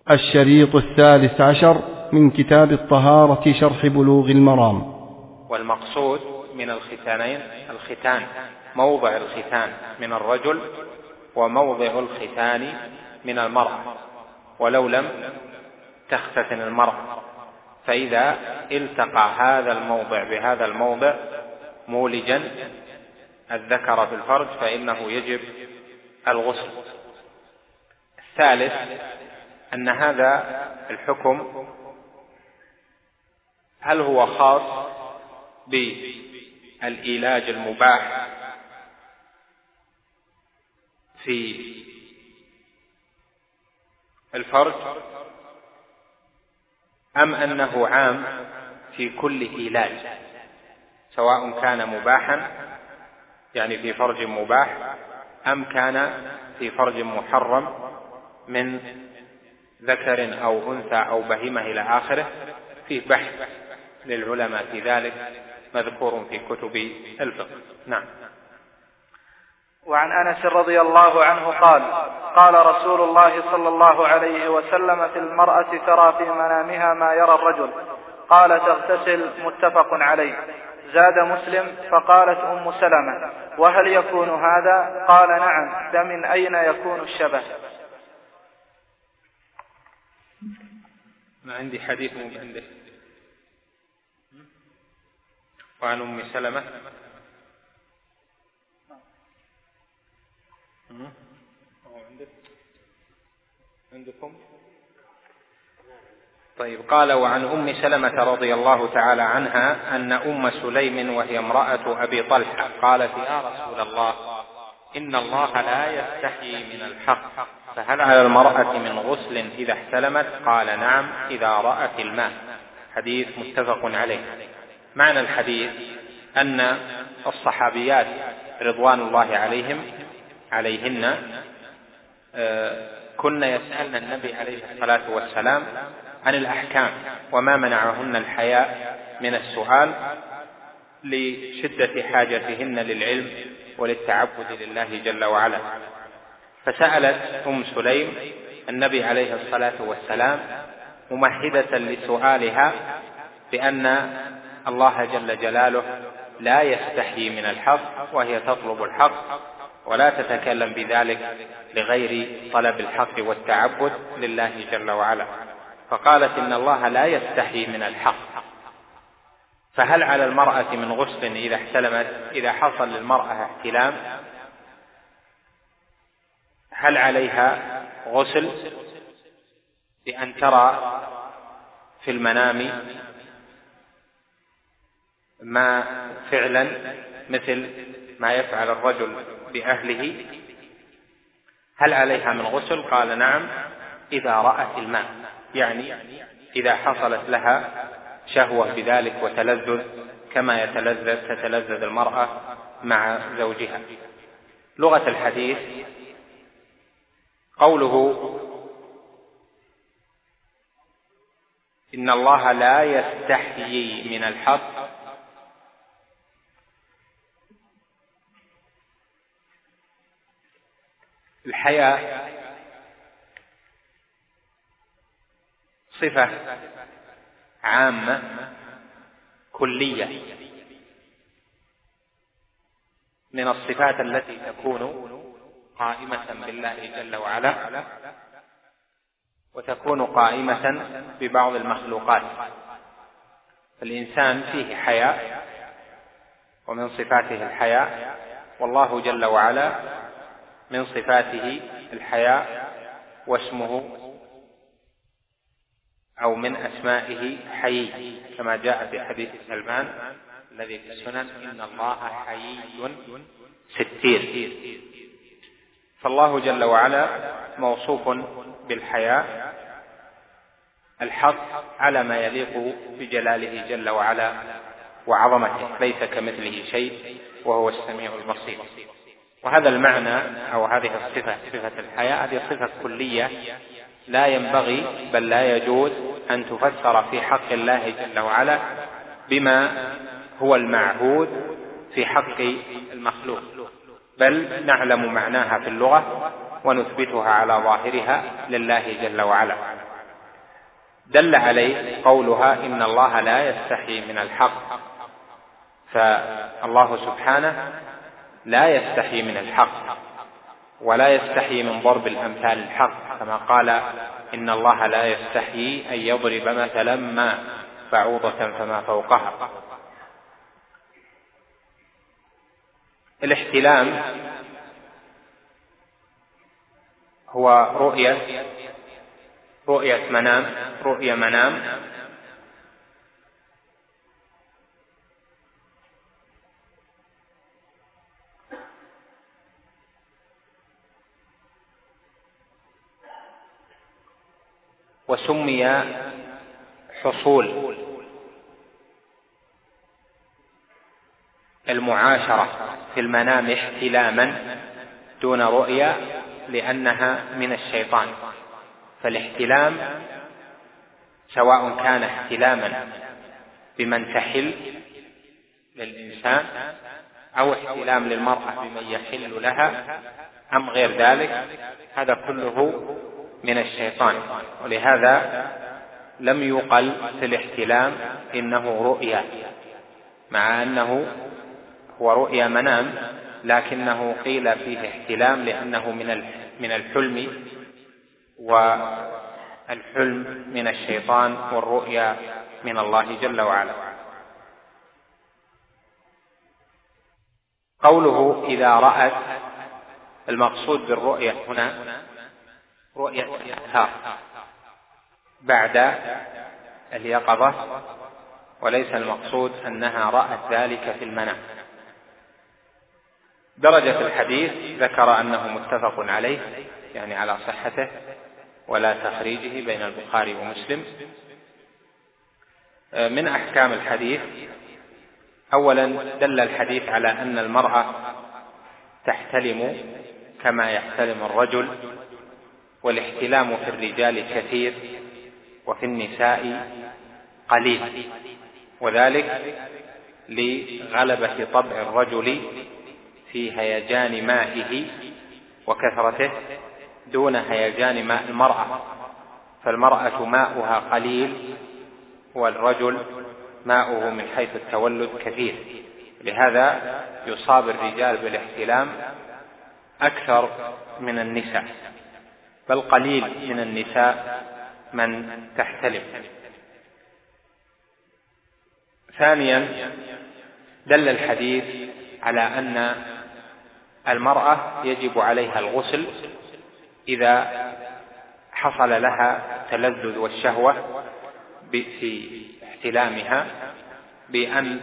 الشريط 13 من كتاب الطهارة شرح بلوغ المرام. والمقصود من الختان موضع الختان من الرجل وموضع الختان من المرأة، ولو لم تختتن المرأة، فإذا التقى هذا الموضع بهذا الموضع مولجا الذكر في الفرج فإنه يجب الغسل. الثالث أن هذا الحكم هل هو خاص بالعلاج المباح في الفرج أم أنه عام في كل علاج سواء كان مباحا يعني في فرج مباح أم كان في فرج محرم من ذكر أو أنثى أو بهيمة إلى آخره؟ فيه بحث للعلماء في ذلك مذكور في كتب الفقه. نعم. وعن أنس رضي الله عنه قال: قال رسول الله صلى الله عليه وسلم: في المرأة ترى في منامها ما يرى الرجل، قال: تغتسل. متفق عليه. زاد مسلم: فقالت أم سلمة: وهل يكون هذا؟ قال: نعم. فمن أين يكون الشبه؟ ما عندي حديث عنده. وعن أم سلمة عندكم؟ طيب. قال: وعن أم سلمة رضي الله تعالى عنها أن أم سليم وهي امرأة أبي طلحة قالت: يا رسول الله، إن الله لا يستحيي من الحق، فهل على المرأة من غسل إذا احتلمت؟ قال: نعم، إذا رأت الماء. حديث متفق عليه. معنى الحديث أن الصحابيات رضوان الله عليهن كن يسألن النبي عليه الصلاة والسلام عن الأحكام، وما منعهن الحياء من السؤال لشدة حاجتهن للعلم وللتعبد لله جل وعلا. فسألت أم سليم النبي عليه الصلاة والسلام ممهدة لسؤالها بأن الله جل جلاله لا يستحيي من الحق، وهي تطلب الحق ولا تتكلم بذلك لغير طلب الحق والتعبد لله جل وعلا. فقالت: إن الله لا يستحيي من الحق، فهل على المرأة من غسل إذا احتلمت؟ إذا حصل للمرأة احتلام هل عليها غسل بأن ترى في المنام ما فعلا مثل ما يفعل الرجل بأهله؟ هل عليها من غسل؟ قال: نعم، إذا رأت الماء، يعني إذا حصلت لها شهوة بذلك وتلذذ كما تتلذذ المرأة مع زوجها. لغة الحديث قوله: إن الله لا يستحيي من الحق، الحياء صفة عامة كلية من الصفات التي تكون قائمة بالله جل وعلا وتكون قائمة ببعض المخلوقات. الإنسان فيه حياء ومن صفاته الحياء، والله جل وعلا من صفاته الحياء، واسمه أو من أسمائه حيي، كما جاء في حديث سلمان الذي في السنن: إن الله حيي ستير. فالله جل وعلا موصوف بالحياء الحق على ما يليق بجلاله جل وعلا وعظمته، ليس كمثله شيء وهو السميع البصير. وهذا المعنى أو هذه الصفة، صفة الحياء، هذه صفة كلية لا ينبغي بل لا يجوز أن تفسر في حق الله جل وعلا بما هو المعهود في حق المخلوق، بل نعلم معناها في اللغة ونثبتها على ظاهرها لله جل وعلا. دل عليه قولها إن الله لا يستحي من الحق، فالله سبحانه لا يستحي من الحق ولا يستحي من ضرب الأمثال الحق، كما قال إن الله لا يستحي أن يضرب مثلا ما بعوضة فما فوقها. الاحتلام هو رؤية منام وسمي حصول المعاشرة في المنام احتلاما دون رؤيا لأنها من الشيطان. فالاحتلام سواء كان احتلاما بمن تحل للإنسان أو احتلام للمرأة بمن يحل لها أم غير ذلك، هذا كله من الشيطان. ولهذا لم يقل في الاحتلام إنه رؤيا، مع أنه هو رؤيا منام، لكنه قيل فيه احتلام لأنه من الحلم، والحلم من الشيطان والرؤيا من الله جل وعلا. قوله إذا رأت، المقصود بالرؤية هنا رؤية الإظهار بعد اليقظة، وليس المقصود أنها رأت ذلك في المنام. درجة الحديث ذكر أنه متفق عليه، يعني على صحته ولا تخريجه بين البخاري ومسلم. من أحكام الحديث: أولا دل الحديث على أن المرأة تحتلم كما يحتلم الرجل، والاحتلام في الرجال كثير وفي النساء قليل، وذلك لغلبة طبع الرجل في هيجان مائه وكثرته دون هيجان ماء المرأة، فالمرأة ماؤها قليل والرجل ماؤه من حيث التولد كثير، لهذا يصاب الرجال بالاحتلام أكثر من النساء، بل قليل من النساء من تحتلم. ثانيا دل الحديث على أن المرأة يجب عليها الغسل إذا حصل لها تلذذ والشهوة في احتلامها، بأن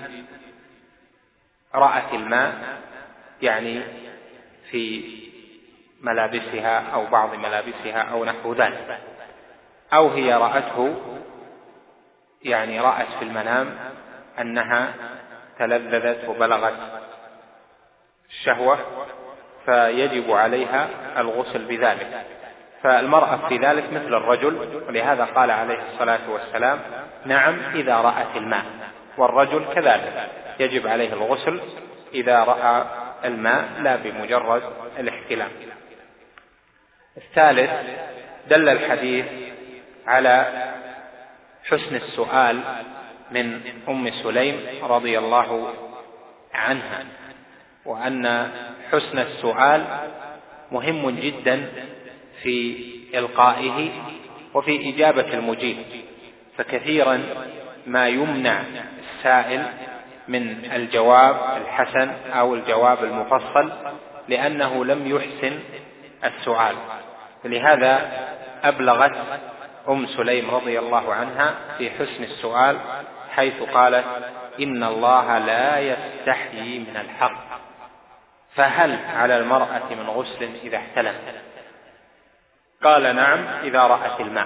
رأت الماء يعني في ملابسها أو بعض ملابسها أو نحو ذلك، أو هي رأته يعني رأت في المنام أنها تلذذت وبلغت الشهوة، فيجب عليها الغسل بذلك. فالمرأة في ذلك مثل الرجل، ولهذا قال عليه الصلاة والسلام: نعم إذا رأت الماء، والرجل كذلك يجب عليه الغسل إذا رأى الماء لا بمجرد الاحتلام. الثالث دل الحديث على حسن السؤال من أم سليم رضي الله عنها، وأن حسن السؤال مهم جدا في إلقائه وفي إجابة المجيب، فكثيرا ما يمنع السائل من الجواب الحسن أو الجواب المفصل لأنه لم يحسن السؤال. لهذا أبلغت أم سليم رضي الله عنها في حسن السؤال، حيث قالت: إن الله لا يستحيي من الحق، فهل على المرأة من غسل إذا احتلم؟ قال: نعم إذا رأت الماء.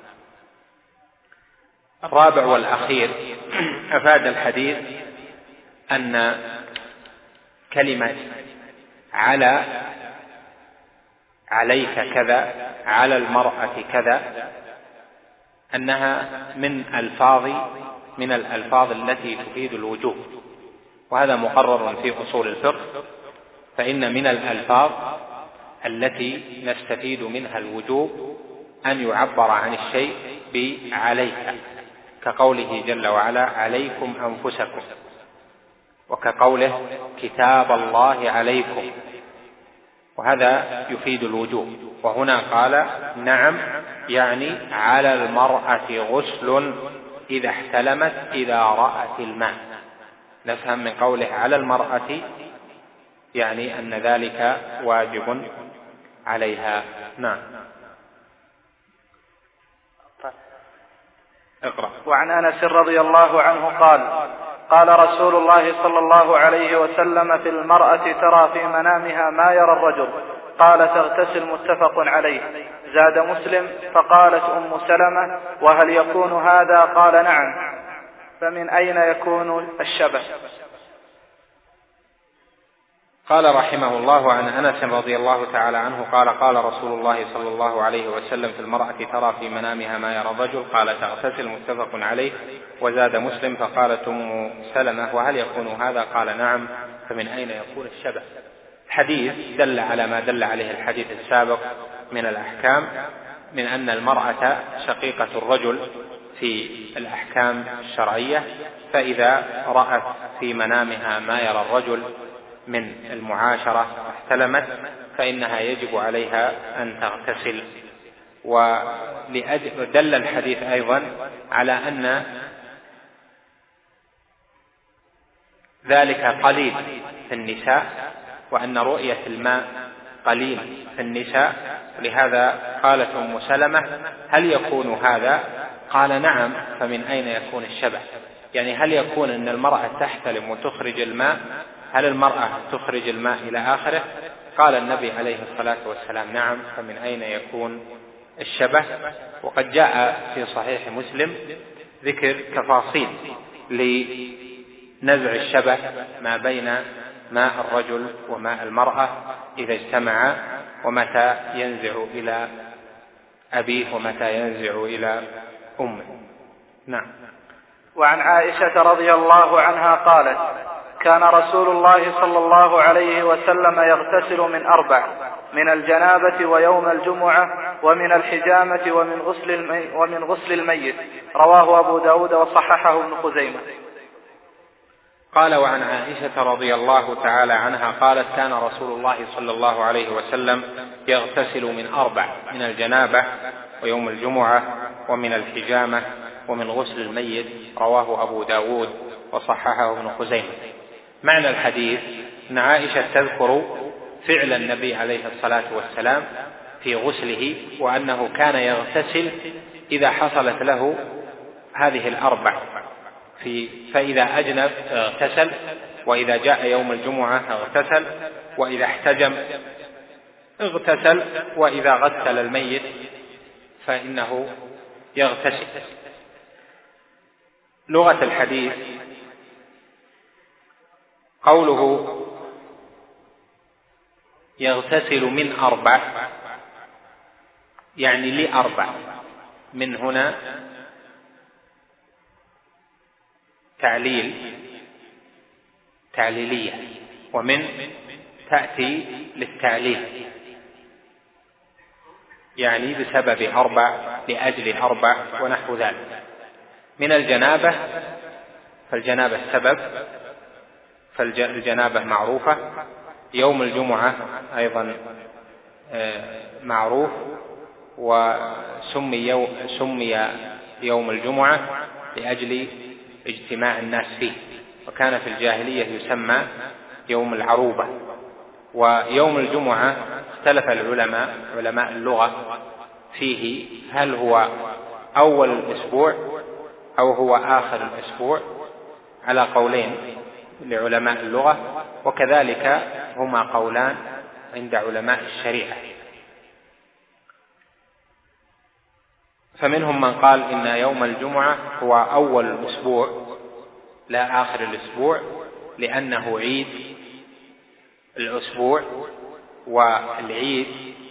الرابع والأخير أفاد الحديث أن كلمة على، عليك كذا، على المرأة كذا، أنها من الألفاظ التي تفيد الوجوب، وهذا مقرر في أصول الفقه، فإن من الألفاظ التي نستفيد منها الوجوب أن يعبر عن الشيء بعليك، كقوله جل وعلا عليكم أنفسكم، وكقوله كتاب الله عليكم، وهذا يفيد الوجوب. وهنا قال نعم، يعني على المرأة غسل إذا احتلمت إذا رأت الماء. نفهم من قوله على المرأة يعني أن ذلك واجب عليها. نعم. اقرأ. وعن أنس رضي الله عنه قال قال رسول الله صلى الله عليه وسلم في المرأة ترى في منامها ما يرى الرجل، قال تغتسل، متفق عليه. زاد مسلم فقالت أم سلمة وهل يكون هذا؟ قال نعم، فمن أين يكون الشبه؟ قال رحمه الله عن أنس رضي الله تعالى عنه قال قال رسول الله صلى الله عليه وسلم في المرأة ترى في منامها ما يرى الرجل، قال تغتسل، متفق عليه. وزاد مسلم فقالت أم سلمة وهل يكون هذا؟ قال نعم، فمن أين يكون الشبه؟ الحديث دل على ما دل عليه الحديث السابق من الأحكام، من أن المرأة شقيقة الرجل في الأحكام الشرعية، فإذا رأت في منامها ما يرى الرجل من المعاشرة واحتلمت فإنها يجب عليها أن تغتسل. ودل الحديث أيضا على أن ذلك قليل في النساء، وأن رؤية الماء قليل في النساء، لهذا قالت أم سلمة هل يكون هذا؟ قال نعم، فمن أين يكون الشبه؟ يعني هل يكون أن المرأة تحتلم وتخرج الماء؟ هل المرأة تخرج الماء إلى آخره؟ قال النبي عليه الصلاة والسلام نعم، فمن أين يكون الشبه؟ وقد جاء في صحيح مسلم ذكر تفاصيل لنزع الشبه ما بين ماء الرجل وماء المرأة إذا اجتمعا، ومتى ينزع إلى أبيه ومتى ينزع إلى أمه. نعم. وعن عائشة رضي الله عنها قالت كان رسول الله صلى الله عليه وسلم يغتسل من 4: من الجنابة ويوم الجمعة ومن الحجامة ومن غسل الميت. رواه أبو داود وصححه ابن خزيمة. قال وعن عائشة رضي الله تعالى عنها قالت كان رسول الله صلى الله عليه وسلم يغتسل من 4: من الجنابة ويوم الجمعة ومن الحجامة ومن غسل الميت. رواه أبو داود وصححه ابن خزيمة. معنى الحديث أن عائشة تذكر فعل النبي عليه الصلاة والسلام في غسله، وأنه كان يغتسل إذا حصلت له هذه 4، فإذا أجنب اغتسل، وإذا جاء يوم الجمعة اغتسل، وإذا احتجم اغتسل، وإذا غسل الميت فإنه يغتسل. لغة الحديث قوله يغتسل من 4 يعني ل4، من هنا تعليلية، ومن تأتي للتعليل، يعني بسبب 4 لأجل 4 ونحو ذلك. من الجنابة فالجنابة السبب، فالجنابة معروفة. يوم الجمعة أيضا معروف، وسمي يوم الجمعة لأجل اجتماع الناس فيه، وكان في الجاهلية يسمى يوم العروبة. ويوم الجمعة اختلف علماء اللغة فيه، هل هو أول الأسبوع أو هو آخر الأسبوع، على قولين لعلماء اللغة، وكذلك هما قولان عند علماء الشريعة. فمنهم من قال إن يوم الجمعة هو أول الأسبوع لا آخر الأسبوع، لأنه عيد الأسبوع، والعيد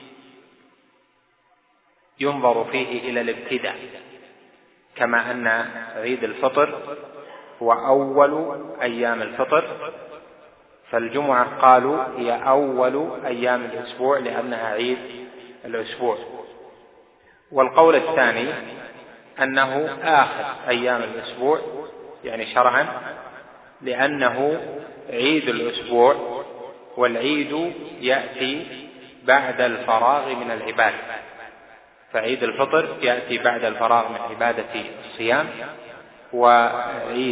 ينظر فيه إلى الابتداء، كما أن عيد الفطر هو أول أيام الفطر، فالجمعة قالوا هي أول أيام الأسبوع لأنها عيد الأسبوع. والقول الثاني أنه آخر أيام الأسبوع يعني شرعا، لأنه عيد الأسبوع، والعيد يأتي بعد الفراغ من العبادة، فعيد الفطر يأتي بعد الفراغ من عبادة الصيام، وعيد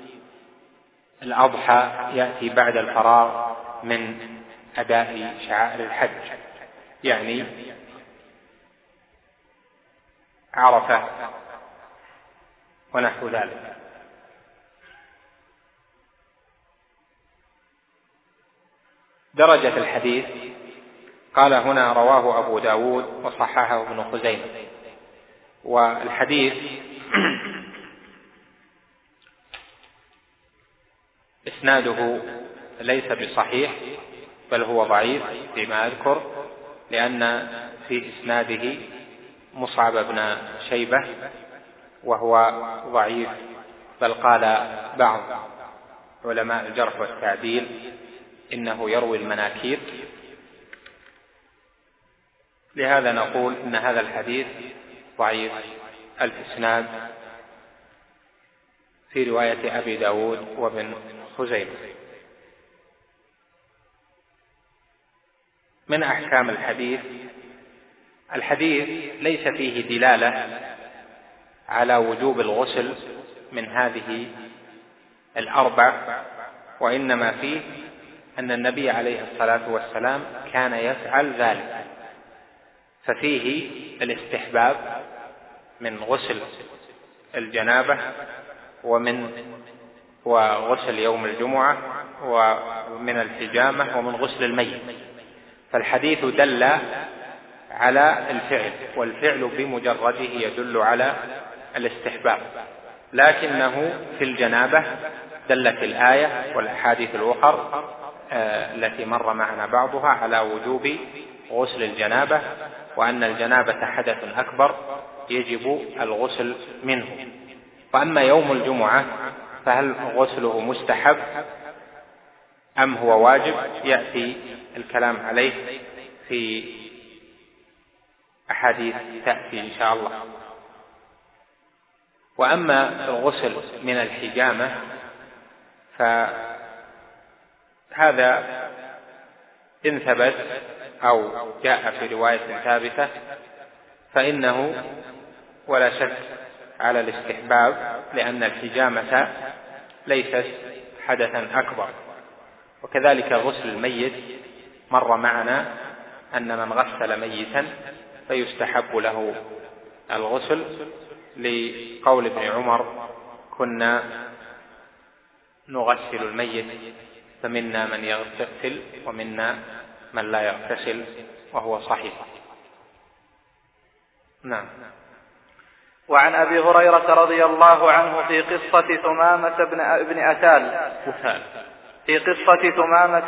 الأضحى يأتي بعد الفراغ من أداء شعائر الحج، يعني عرفة ونحو ذلك. درجة الحديث قال هنا رواه أبو داود وصححه ابن خزيمة. والحديث إسناده ليس بصحيح بل هو ضعيف فيما أذكر، لأن في إسناده مصعب بن شيبة وهو ضعيف، بل قال بعض علماء الجرح والتعديل إنه يروي المناكير. لهذا نقول إن هذا الحديث ضعيف الإسناد في رواية أبي داود وابن خزيمة. من أحكام الحديث ليس فيه دلالة على وجوب الغسل من هذه الأربع، وإنما فيه أن النبي عليه الصلاة والسلام كان يفعل ذلك، ففيه الاستحباب من غسل الجنابة وغسل يوم الجمعة ومن الحجامة ومن غسل الميت. فالحديث دل على الفعل، والفعل بمجرده يدل على الاستحباب، لكنه في الجنابة دلت الآية والأحاديث الأخرى التي مر معنا بعضها على وجوب غسل الجنابة، وأن الجنابة حدث أكبر يجب الغسل منه. وأما يوم الجمعة فهل غسله مستحب أم هو واجب يأتي الكلام عليه في أحاديث تأتي إن شاء الله. وأما الغسل من الحجامة فهذا إن ثبت أو جاء في رواية ثابتة فإنه ولا شك على الاستحباب، لأن الحجامة ليست حدثا أكبر. وكذلك غسل الميت مر معنا أن من غسل ميتا فيستحب له الغسل، لقول ابن عمر كنا نغسل الميت فمنا من يغتسل ومنا من لا يغتسل، وهو صحيح. نعم. وعن أبي هريرة رضي الله عنه في قصة ثمامة بن أثال في قصة ثمامة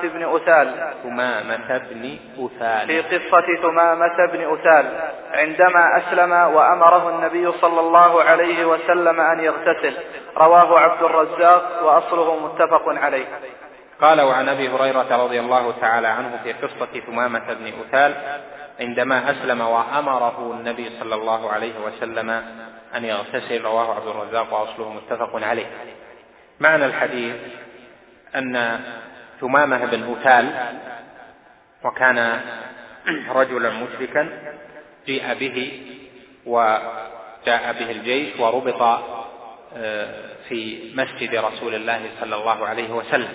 بن أثال عندما أسلم وأمره النبي صلى الله عليه وسلم أن يغتسل. رواه عبد الرزاق وأصله متفق عليه. قال وعن أبي هريرة رضي الله تعالى عنه في قصة ثمامة بن أثال عندما أسلم وأمره النبي صلى الله عليه وسلم أن يغتسل. رواه عبد الرزاق وأصله متفق عليه. معنى الحديث أن ثمامة بن أثال وكان رجلا مشركا جيء به وجاء به الجيش وربط في مسجد رسول الله صلى الله عليه وسلم،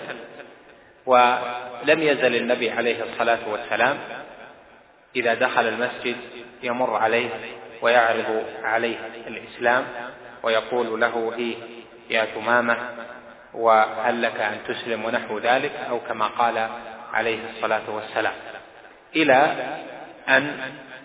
ولم يزل النبي عليه الصلاة والسلام إذا دخل المسجد يمر عليه ويعرض عليه الإسلام ويقول له يا ثمامة وهل لك أن تسلم ونحو ذلك، أو كما قال عليه الصلاة والسلام، إلى أن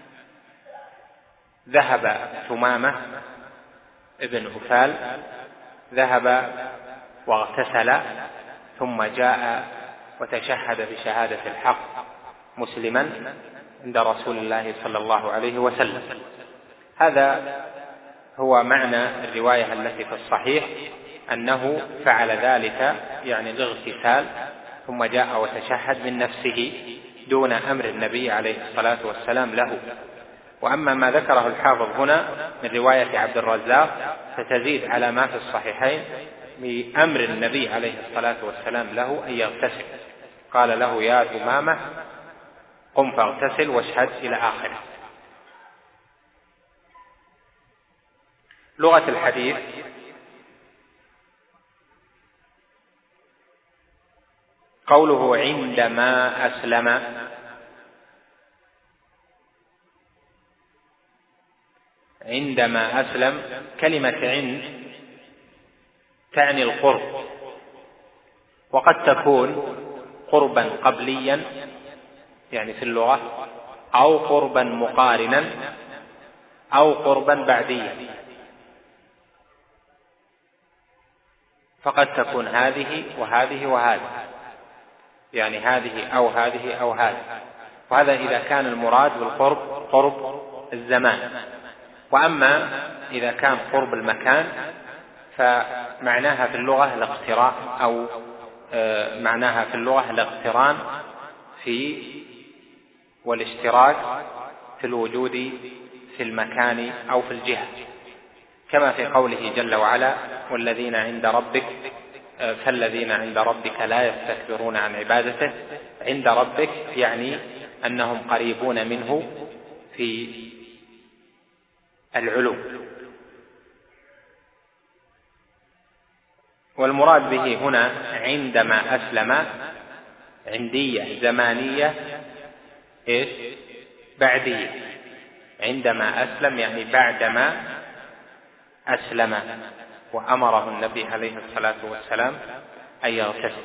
ذهب ثمامة ابن أثال ذهب واغتسل ثم جاء وتشهد بشهادة الحق مسلما عند رسول الله صلى الله عليه وسلم. هذا هو معنى الرواية التي في الصحيح، أنه فعل ذلك يعني الاغتسال ثم جاء وتشهد من نفسه دون أمر النبي عليه الصلاة والسلام له. وأما ما ذكره الحافظ هنا من رواية عبد الرزاق فتزيد على ما في الصحيحين بأمر النبي عليه الصلاة والسلام له أن يغتسل، قال له يا ثمامة قم فاغتسل واشهد إلى آخره. لغة الحديث: قوله عندما أسلم، عندما أسلم كلمة عند تعني القرب، وقد تكون قربا قبليا يعني في اللغة، أو قربا مقارنا، أو قربا بعديا، فقد تكون هذه وهذه وهذه، يعني هذه أو هذه أو هذه، وهذا إذا كان المراد بالقرب قرب الزمان. وأما إذا كان قرب المكان فمعناها في اللغة الاقتران، أو معناها في اللغة الاقتران في والاشتراك في الوجود في المكان أو في الجهة، كما في قوله جل وعلا والذين عند ربك فالذين عند ربك لا يستكبرون عن عبادته. عند ربك يعني أنهم قريبون منه في العلو. والمراد به هنا عندما أسلم عندية زمانية بعدية، عندما أسلم يعني بعدما أسلم وأمره النبي عليه الصلاة والسلام أن يغتسل.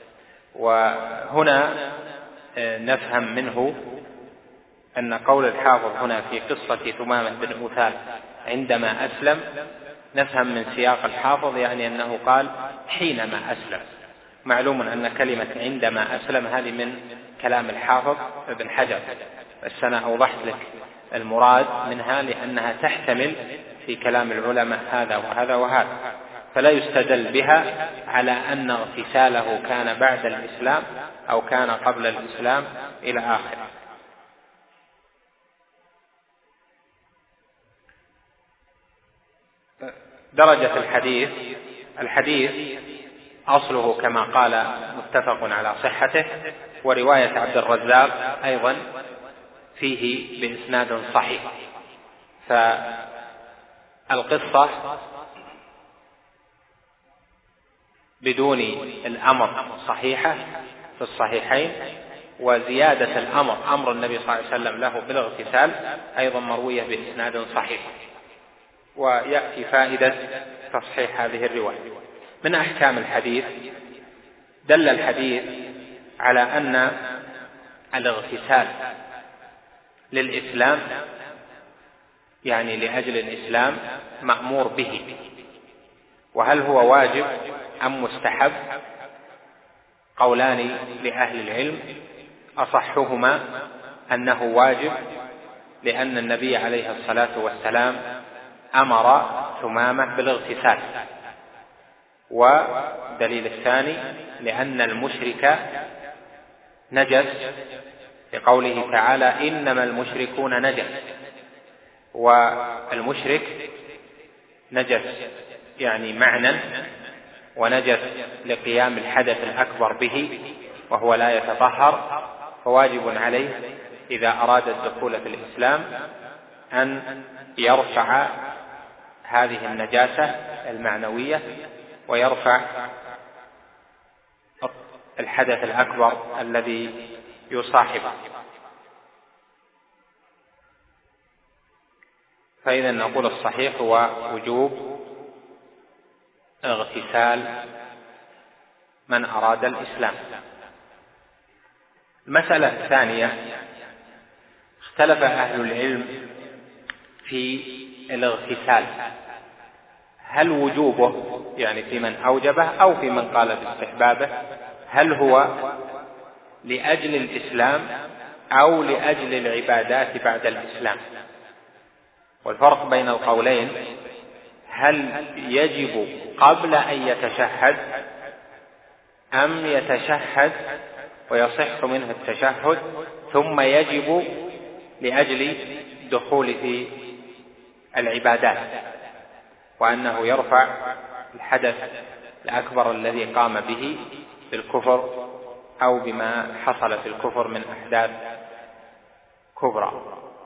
وهنا نفهم منه أن قول الحافظ هنا في قصة ثمامة بن أثال عندما أسلم، نفهم من سياق الحافظ يعني أنه قال حينما أسلم. معلوم أن كلمة عندما أسلم هذه من كلام الحافظ ابن حجر، بس أنا أوضحت لك المراد منها لأنها تحتمل في كلام العلماء هذا وهذا وهذا، فلا يستدل بها على أن اغتساله كان بعد الإسلام أو كان قبل الإسلام إلى آخره. درجة الحديث أصله كما قال متفق على صحته، ورواية عبد الرزاق أيضا فيه بإسناد صحيح. فالقصة بدون الأمر صحيحة في الصحيحين، وزيادة الأمر أمر النبي صلى الله عليه وسلم له بالاغتسال أيضا مروية بإسناد صحيح. ويأتي فائدة تصحيح هذه الرواية. من أحكام الحديث: دل الحديث على أن الاغتسال للإسلام يعني لأجل الإسلام مأمور به. وهل هو واجب أم مستحب؟ قولان لأهل العلم، أصحهما أنه واجب، لأن النبي عليه الصلاة والسلام أمر ثمامة بالاغتسال. ودليل الثاني لأن المشرك نجس، لقوله تعالى إنما المشركون نجس، والمشرك نجس يعني معنى، ونجس لقيام الحدث الأكبر به وهو لا يتطهر، فواجب عليه إذا أراد الدخول في الإسلام أن يرفع هذه النجاسة المعنوية ويرفع الحدث الأكبر الذي يصاحبه. فإذا نقول الصحيح هو وجوب اغتسال من أراد الإسلام. المسألة الثانية: اختلف أهل العلم في الاغتسال، هل وجوبه يعني في من أوجبه أو في من قال باستحبابه، هل هو لأجل الإسلام أو لأجل العبادات بعد الإسلام؟ والفرق بين القولين: هل يجب قبل أن يتشهد أم يتشهد ويصح منه التشهد ثم يجب لأجل الدخول في العبادات، وأنه يرفع الحدث الأكبر الذي قام به بالكفر أو بما حصل في الكفر من أحداث كبرى.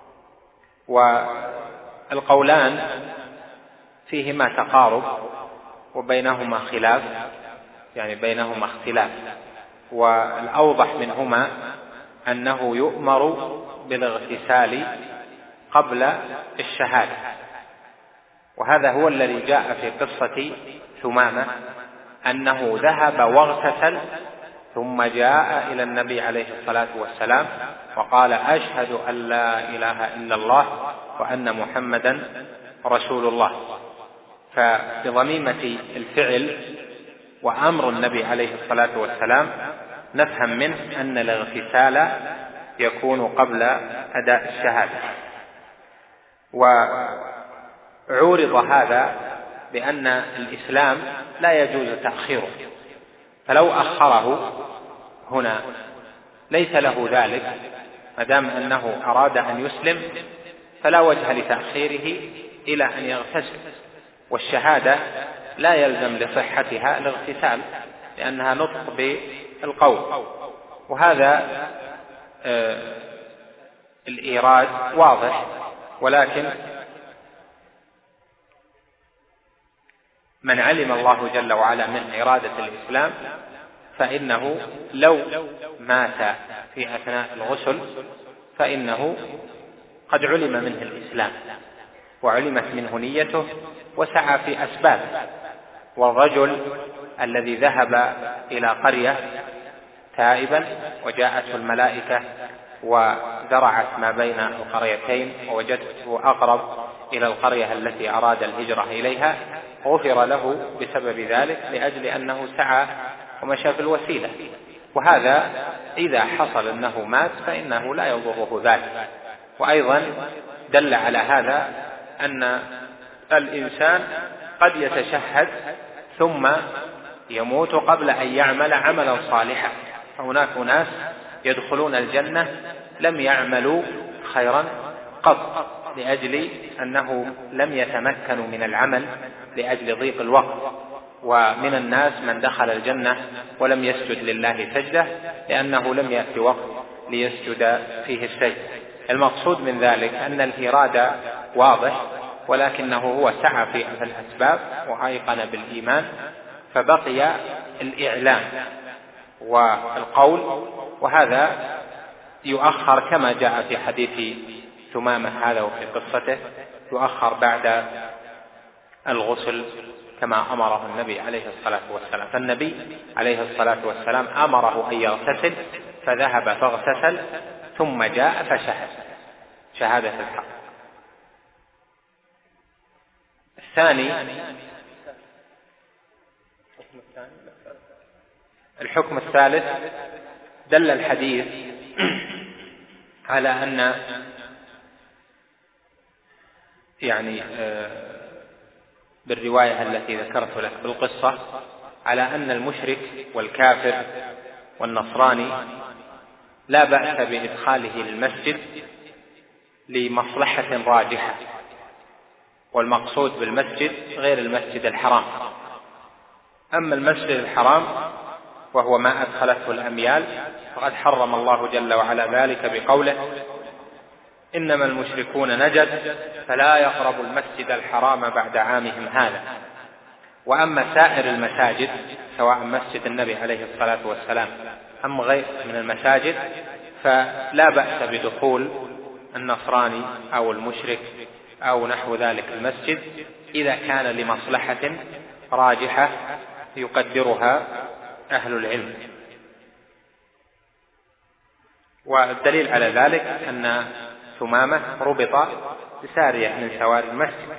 والقولان فيهما تقارب وبينهما خلاف، يعني بينهما اختلاف، والأوضح منهما أنه يؤمر بالاغتسال قبل الشهادة، وهذا هو الذي جاء في قصة ثمامة، أنه ذهب واغتسل ثم جاء إلى النبي عليه الصلاة والسلام وقال: أشهد أن لا إله إلا الله وأن محمدا رسول الله. فبضميمة الفعل وأمر النبي عليه الصلاة والسلام نفهم منه أن الاغتسال يكون قبل أداء الشهادة. وعورض هذا بأن الإسلام لا يجوز تأخيره، فلو أخره هنا ليس له ذلك، ما دام أنه أراد أن يسلم فلا وجه لتأخيره إلى أن يغتسل، والشهادة لا يلزم لصحتها الاغتسال لأنها نطق بالقول. وهذا الإيراد واضح، ولكن من علم الله جل وعلا من إرادة الإسلام فإنه لو مات في أثناء الغسل فإنه قد علم منه الإسلام وعلمت منه نيته وسعى في أسباب. والرجل الذي ذهب إلى قرية تائبا وجاءته الملائكة وزرعت ما بين القريتين ووجدته أقرب إلى القرية التي أراد الهجرة إليها، غفر له بسبب ذلك لأجل أنه سعى ومشى في الوسيلة. وهذا إذا حصل أنه مات فإنه لا يضره ذلك. وأيضا دل على هذا أن الإنسان قد يتشهد ثم يموت قبل أن يعمل عملا صالحا، فهناك ناس يدخلون الجنة لم يعملوا خيرا قط لأجل أنه لم يتمكنوا من العمل لأجل ضيق الوقت. ومن الناس من دخل الجنة ولم يسجد لله سجدة لأنه لم يأتي وقت ليسجد فيه السجد. المقصود من ذلك أن الإرادة واضح، ولكنه هو سعى في الأسباب وأيقن بالإيمان، فبقي الإعلام والقول، وهذا يؤخر كما جاء في حديث ثمامة هذا وفي قصته، يؤخر بعد الغسل كما أمره النبي عليه الصلاة والسلام. فالنبي عليه الصلاة والسلام أمره أن يغتسل فذهب فاغتسل ثم جاء فشهد شهادة الحق. الثاني الحكم الثالث، دل الحديث على أن يعني بالرواية التي ذكرت لك بالقصة على أن المشرك والكافر والنصراني لا بأس بإدخاله للمسجد لمصلحة راجحة، والمقصود بالمسجد غير المسجد الحرام. أما المسجد الحرام وهو ما أدخلته الأميال فقد حرم الله جل وعلا ذلك بقوله: إنما المشركون نجس فلا يقربوا المسجد الحرام بعد عامهم هذا. وأما سائر المساجد سواء مسجد النبي عليه الصلاة والسلام أم غير من المساجد فلا بأس بدخول النصراني أو المشرك أو نحو ذلك المسجد إذا كان لمصلحة راجحة يقدرها أهل العلم. والدليل على ذلك أن ثمامة ربط بسارية من سوار المسجد،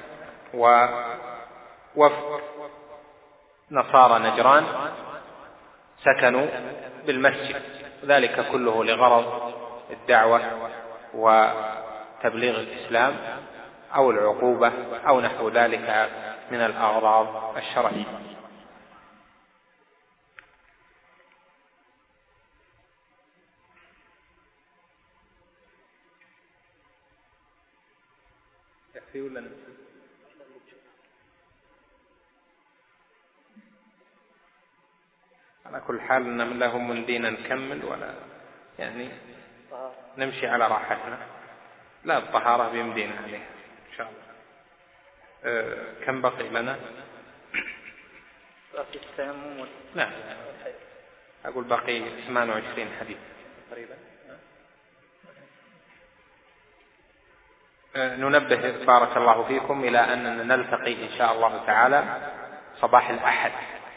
ووفد نصارى نجران سكنوا بالمسجد، ذلك كله لغرض الدعوة وتبليغ الإسلام أو العقوبة أو نحو ذلك من الأغراض الشرعية. تكفي ولا نسي؟ على كل حال إن لهم من دين نكمل ولا يعني نمشي على راحتنا. لا، الطهارة بيمدينا عليها إن شاء الله. كم بقي لنا؟ نعم، أقول بقي 28 حديث تقريبا. ننبه بارك الله فيكم إلى أننا نلتقي إن شاء الله تعالى صباح الأحد.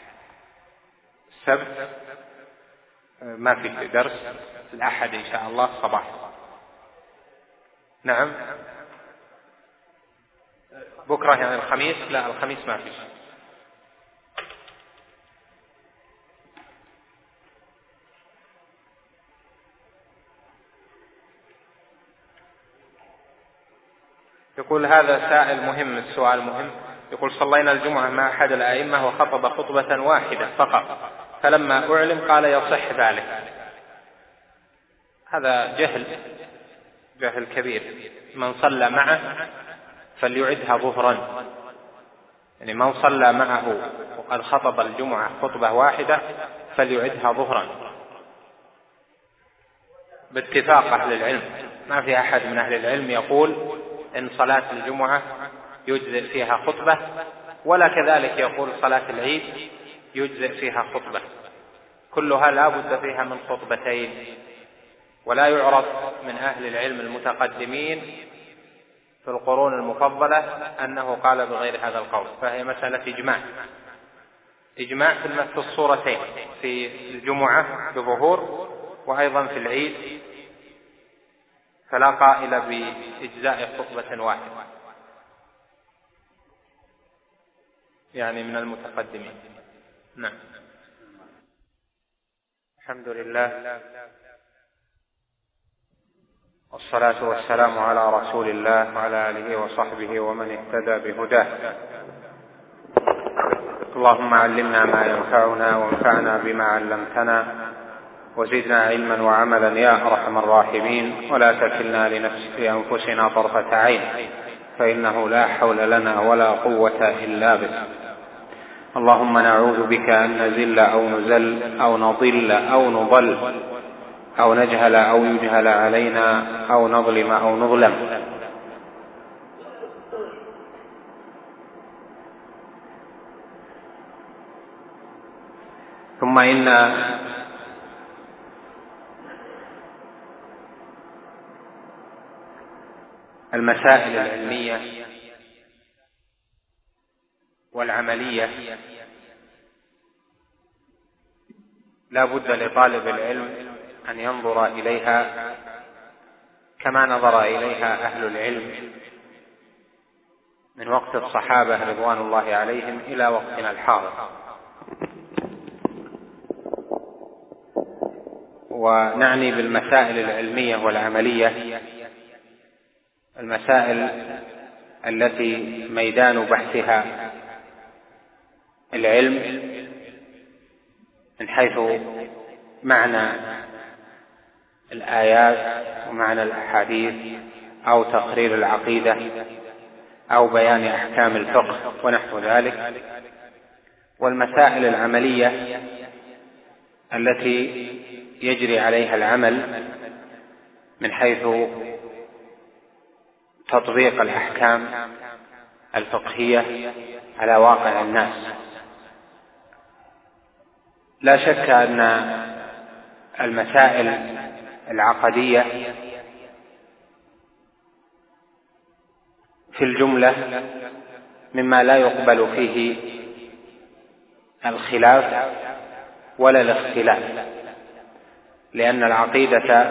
السبت ما في درس، الأحد إن شاء الله صباح. نعم، بكرة يعني الخميس؟ لا، الخميس ما في. يقول هذا سائل مهم، السؤال مهم. يقول صلينا الجمعة مع أحد الأئمة وخطب خطبة واحدة فقط، فلما أعلم قال يصح ذلك. هذا جهل كبير. من صلى معه فليعدها ظهرا، يعني من صلى معه وقد خطب الجمعة خطبة واحدة فليعدها ظهرا باتفاق أهل العلم. ما في أحد من أهل العلم يقول إن صلاة الجمعة يجزئ فيها خطبة، ولا كذلك يقول صلاة العيد يجزئ فيها خطبة. كلها لا بد فيها من خطبتين. ولا يعرف من أهل العلم المتقدمين في القرون المفضلة أنه قال بغير هذا القول، فهي مسألة إجماع في الصورتين، في الجمعة بظهور وأيضا في العيد، فلا قائل بإجزاء خطبة واحدة يعني من المتقدمين. نعم، الحمد لله والصلاة والسلام على رسول الله وعلى آله وصحبه ومن اهتدى بهداه. اللهم علمنا ما ينفعنا وانفعنا بما علمتنا وزدنا علما وعملا يا أرحم الراحمين، ولا تكلنا لأنفسنا طرفة عين، فإنه لا حول لنا ولا قوة إلا بك. اللهم نعوذ بك أن نزل أو نزل أو نضل أو نضل أو نجهل أو يجهل علينا أو نظلم أو نظلم. ثم إن المسائل العلمية والعملية لا بد لطالب العلم أن ينظر إليها كما نظر إليها أهل العلم من وقت الصحابة رضوان الله عليهم إلى وقتنا الحاضر. ونعني بالمسائل العلمية والعملية المسائل التي ميدان بحثها العلم من حيث معنى الآيات ومعنى الأحاديث أو تقرير العقيدة أو بيان أحكام الفقه ونحو ذلك، والمسائل العملية التي يجري عليها العمل من حيث تطبيق الأحكام الفقهية على واقع الناس. لا شك أن المسائل العقدية في الجملة مما لا يقبل فيه الخلاف ولا الاختلاف، لأن العقيدة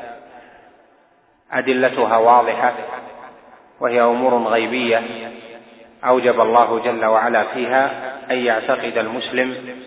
أدلتها واضحة وهي أمور غيبية أوجب الله جل وعلا فيها أن يعتقد المسلم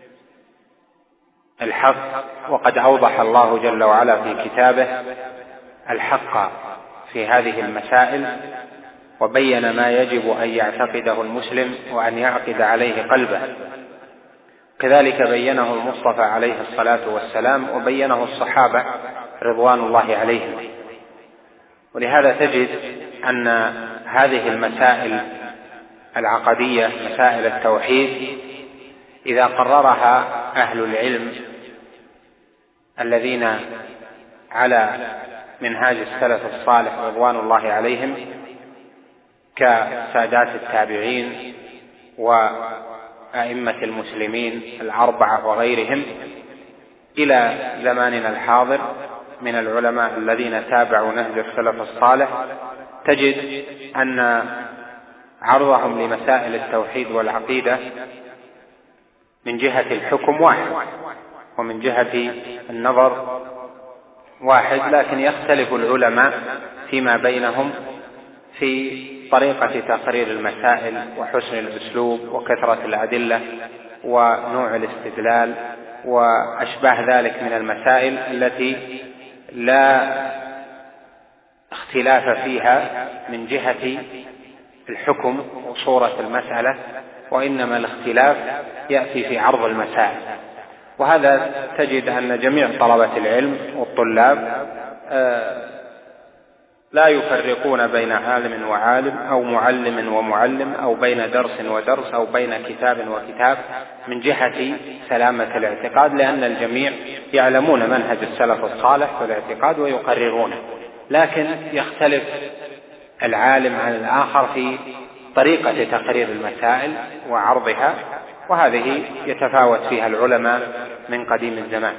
الحق، وقد أوضح الله جل وعلا في كتابه الحق في هذه المسائل وبين ما يجب أن يعتقده المسلم وأن يعقد عليه قلبه. كذلك بينه المصطفى عليه الصلاة والسلام وبينه الصحابة رضوان الله عليهم. ولهذا تجد أن هذه المسائل العقدية، مسائل التوحيد، إذا قررها أهل العلم الذين على منهاج السلف الصالح رضوان الله عليهم كسادات التابعين وأئمة المسلمين الأربعة وغيرهم إلى زماننا الحاضر من العلماء الذين تابعوا نهج السلف الصالح، تجد أن عرضهم لمسائل التوحيد والعقيدة من جهة الحكم واحد ومن جهة النظر واحد، لكن يختلف العلماء فيما بينهم في طريقة تقرير المسائل وحسن الأسلوب وكثرة الأدلة ونوع الاستدلال وأشباه ذلك من المسائل التي لا اختلاف فيها من جهة الحكم وصورة المسألة، وإنما الاختلاف يأتي في عرض المسائل. وهذا تجد أن جميع طلبة العلم والطلاب لا يفرقون بين عالم وعالم أو معلم ومعلم أو بين درس ودرس أو بين كتاب وكتاب من جهة سلامة الاعتقاد، لأن الجميع يعلمون منهج السلف الصالح في الاعتقاد ويقررونه، لكن يختلف العالم عن الآخر في طريقة تقرير المسائل وعرضها، وهذه يتفاوت فيها العلماء من قديم الزمان.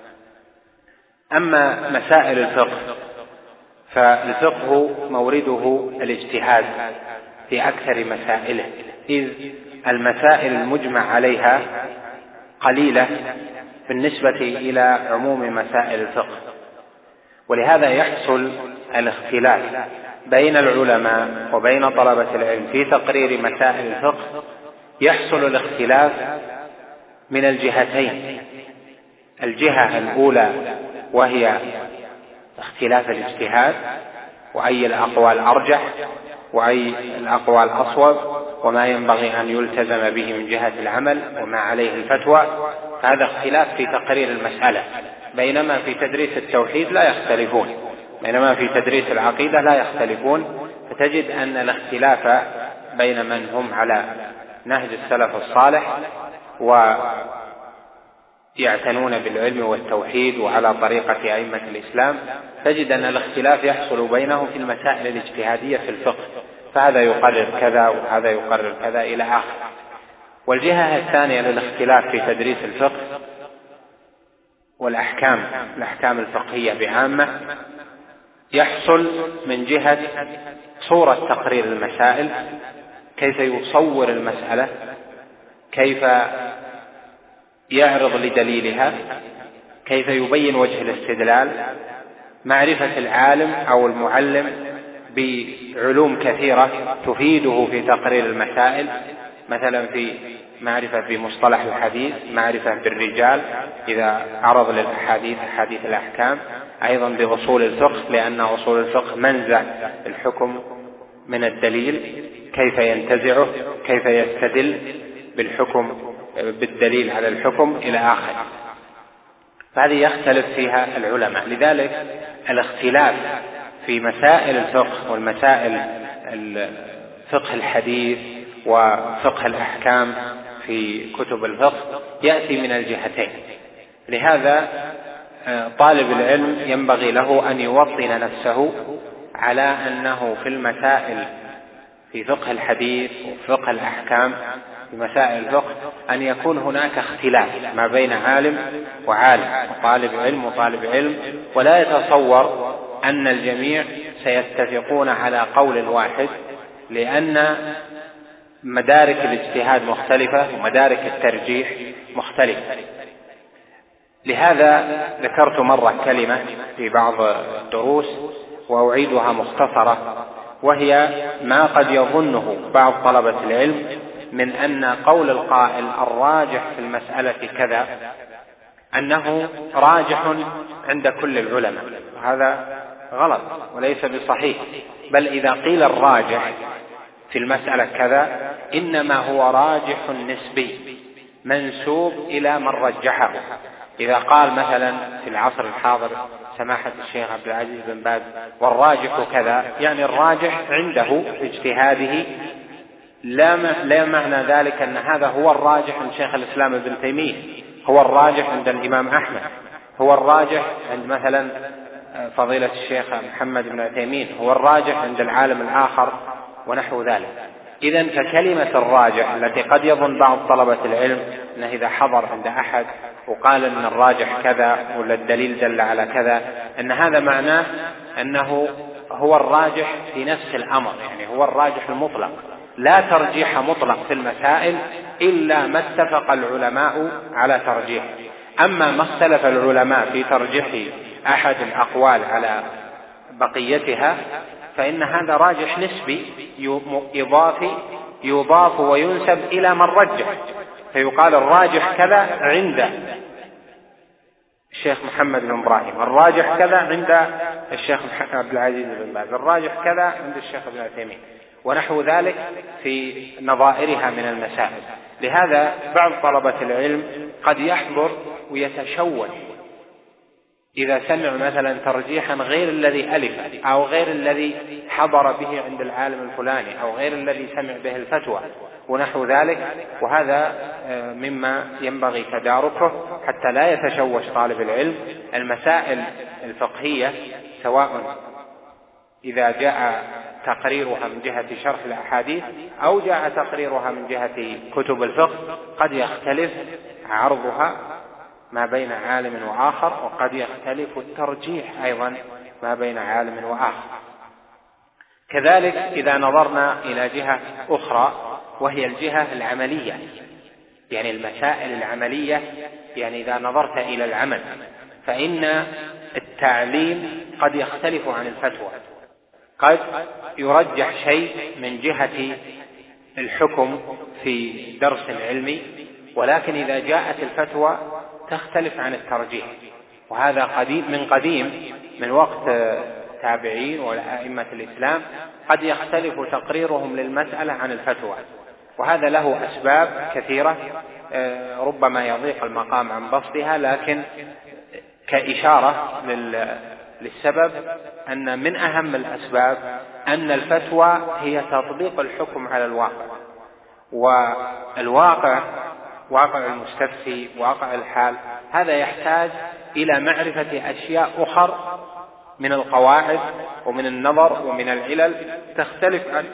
أما مسائل الفقه فالفقه مورده الاجتهاد في أكثر مسائله، إذ المسائل المجمع عليها قليلة بالنسبة إلى عموم مسائل الفقه، ولهذا يحصل الاختلاف بين العلماء وبين طلبة العلم في تقرير مسائل الفقه. يحصل الاختلاف من الجهتين: الجهة الأولى وهي اختلاف الاجتهاد، وأي الأقوال أرجح وأي الأقوال أصوب وما ينبغي أن يلتزم به من جهة العمل وما عليه الفتوى، هذا اختلاف في تقرير المسألة. بينما في تدريس التوحيد لا يختلفون، بينما في تدريس العقيدة لا يختلفون. فتجد أن الاختلاف بين من هم على نهج السلف الصالح ويعتنون بالعلم والتوحيد وعلى طريقة أئمة الإسلام، تجد أن الاختلاف يحصل بينهم في المسائل الاجتهادية في الفقه، فهذا يقرر كذا وهذا يقرر كذا إلى آخر. والجهة الثانية للاختلاف في تدريس الفقه والأحكام الفقهية بعامة يحصل من جهة صورة تقرير المسائل، كيف يصور المسألة، كيف يعرض لدليلها، كيف يبين وجه الاستدلال، معرفة العالم أو المعلم بعلوم كثيرة تفيده في تقرير المسائل، مثلا في معرفة بمصطلح الحديث، معرفة بالرجال إذا عرض للأحاديث أحاديث الأحكام، أيضا بأصول الفقه لأن أصول الفقه منزع الحكم من الدليل، كيف ينتزعه، كيف يستدل بالحكم بالدليل على الحكم إلى آخره. فهذه يختلف فيها العلماء. لذلك الاختلاف في مسائل الفقه والمسائل فقه الحديث وفقه الأحكام في كتب الفقه يأتي من الجهتين. لهذا طالب العلم ينبغي له أن يوطن نفسه على أنه في المسائل في فقه الحديث وفقه الأحكام في مسائل الفقه أن يكون هناك اختلاف ما بين عالم وعالم وطالب علم وطالب علم، ولا يتصور أن الجميع سيتفقون على قول واحد، لأن مدارك الاجتهاد مختلفة ومدارك الترجيح مختلفة. لهذا ذكرت مرة كلمة في بعض الدروس وأعيدها مختصرة، وهي ما قد يظنه بعض طلبة العلم من أن قول القائل الراجح في المسألة كذا أنه راجح عند كل العلماء. هذا غلط وليس بصحيح، بل إذا قيل الراجح في المسألة كذا إنما هو راجح نسبي منسوب إلى من رجحه. إذا قال مثلا في العصر الحاضر سماحة الشيخ عبد العزيز بن باز والراجح كذا، يعني الراجح عنده في اجتهاده، لا معنى ذلك أن هذا هو الراجح عند شيخ الإسلام ابن تيمية، هو الراجح عند الإمام أحمد، هو الراجح عند مثلا فضيلة الشيخ محمد بن عثيمين، هو الراجح عند العالم الآخر ونحو ذلك. إذن فكلمة الراجح التي قد يظن بعض طلبة العلم أنه إذا حضر عند أحد وقال أن الراجح كذا ولا الدليل دل على كذا أن هذا معناه أنه هو الراجح في نفس الأمر، يعني هو الراجح المطلق، لا ترجيح مطلق في المسائل إلا ما اتفق العلماء على ترجيح. أما ما اختلف العلماء في ترجيح أحد الأقوال على بقيتها فإن هذا راجح نسبي يضاف وينسب إلى من رجح، فيقال الراجح كذا عند الشيخ محمد بن إبراهيم، الراجح كذا عند الشيخ عبد العزيز بن باز، الراجح كذا عند الشيخ ابن عثيمين ونحو ذلك في نظائرها من المسائل. لهذا بعض طلبة العلم قد يحضر ويتشوش إذا سمع مثلا ترجيحا غير الذي ألف أو غير الذي حضر به عند العالم الفلاني أو غير الذي سمع به الفتوى ونحو ذلك، وهذا مما ينبغي تداركه حتى لا يتشوش طالب العلم. المسائل الفقهية سواء إذا جاء تقريرها من جهة شرح الأحاديث أو جاء تقريرها من جهة كتب الفقه قد يختلف عرضها ما بين عالم وآخر، وقد يختلف الترجيح أيضا ما بين عالم وآخر. كذلك إذا نظرنا إلى جهة أخرى وهي الجهة العملية، يعني المسائل العملية، يعني إذا نظرت إلى العمل فإن التعليم قد يختلف عن الفتوى، قد يرجح شيء من جهة الحكم في درس علمي، ولكن إذا جاءت الفتوى تختلف عن الترجيح، وهذا قديم من وقت التابعين وأئمة الإسلام قد يختلف تقريرهم للمسألة عن الفتوى، وهذا له أسباب كثيرة ربما يضيق المقام عن بسطها، لكن كإشارة للسبب أن من أهم الأسباب أن الفتوى هي تطبيق الحكم على الواقع، والواقع واقع المستفتي واقع الحال هذا يحتاج إلى معرفة أشياء أخر من القواعد ومن النظر ومن العلل تختلف عن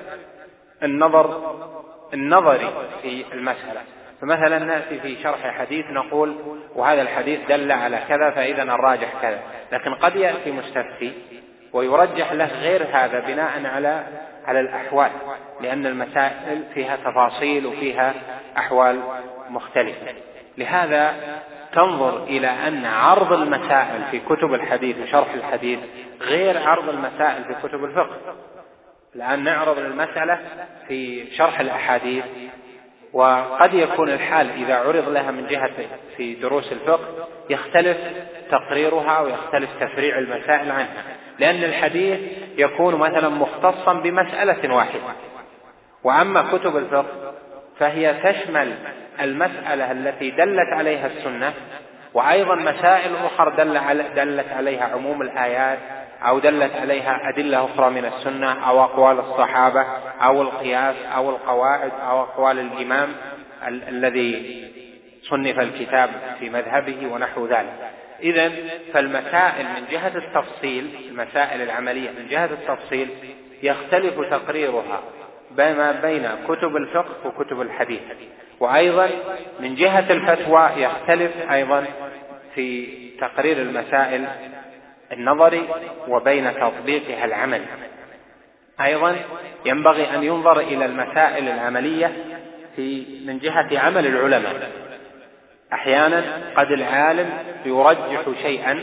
النظري في المسألة. فمثلا نأتي في شرح حديث نقول وهذا الحديث دل على كذا فإذا الراجح كذا، لكن قد يأتي مستفتي ويرجح له غير هذا بناء على الأحوال، لأن المسائل فيها تفاصيل وفيها أحوال مختلفة. لهذا تنظر إلى أن عرض المسائل في كتب الحديث وشرح الحديث غير عرض المسائل في كتب الفقه. الآن نعرض المسألة في شرح الأحاديث، وقد يكون الحال إذا عرض لها من جهة في دروس الفقه يختلف تقريرها ويختلف تفريع المسائل عنها، لأن الحديث يكون مثلا مختصا بمسألة واحدة، وأما كتب الفقه فهي تشمل المسألة التي دلت عليها السنة، وأيضا مسائل أخرى دلت عليها عموم الآيات أو دلت عليها أدلة أخرى من السنة أو أقوال الصحابة أو القياس أو القواعد أو أقوال الإمام الذي صنف الكتاب في مذهبه ونحو ذلك. إذن فالمسائل من جهة التفصيل، المسائل العملية من جهة التفصيل يختلف تقريرها ما بين كتب الفقه وكتب الحديث، وأيضا من جهة الفتوى يختلف أيضا في تقرير المسائل النظري وبين تطبيقها العمل. أيضا ينبغي أن ينظر إلى المسائل العملية من جهة عمل العلماء. أحيانا قد العالم يرجح شيئا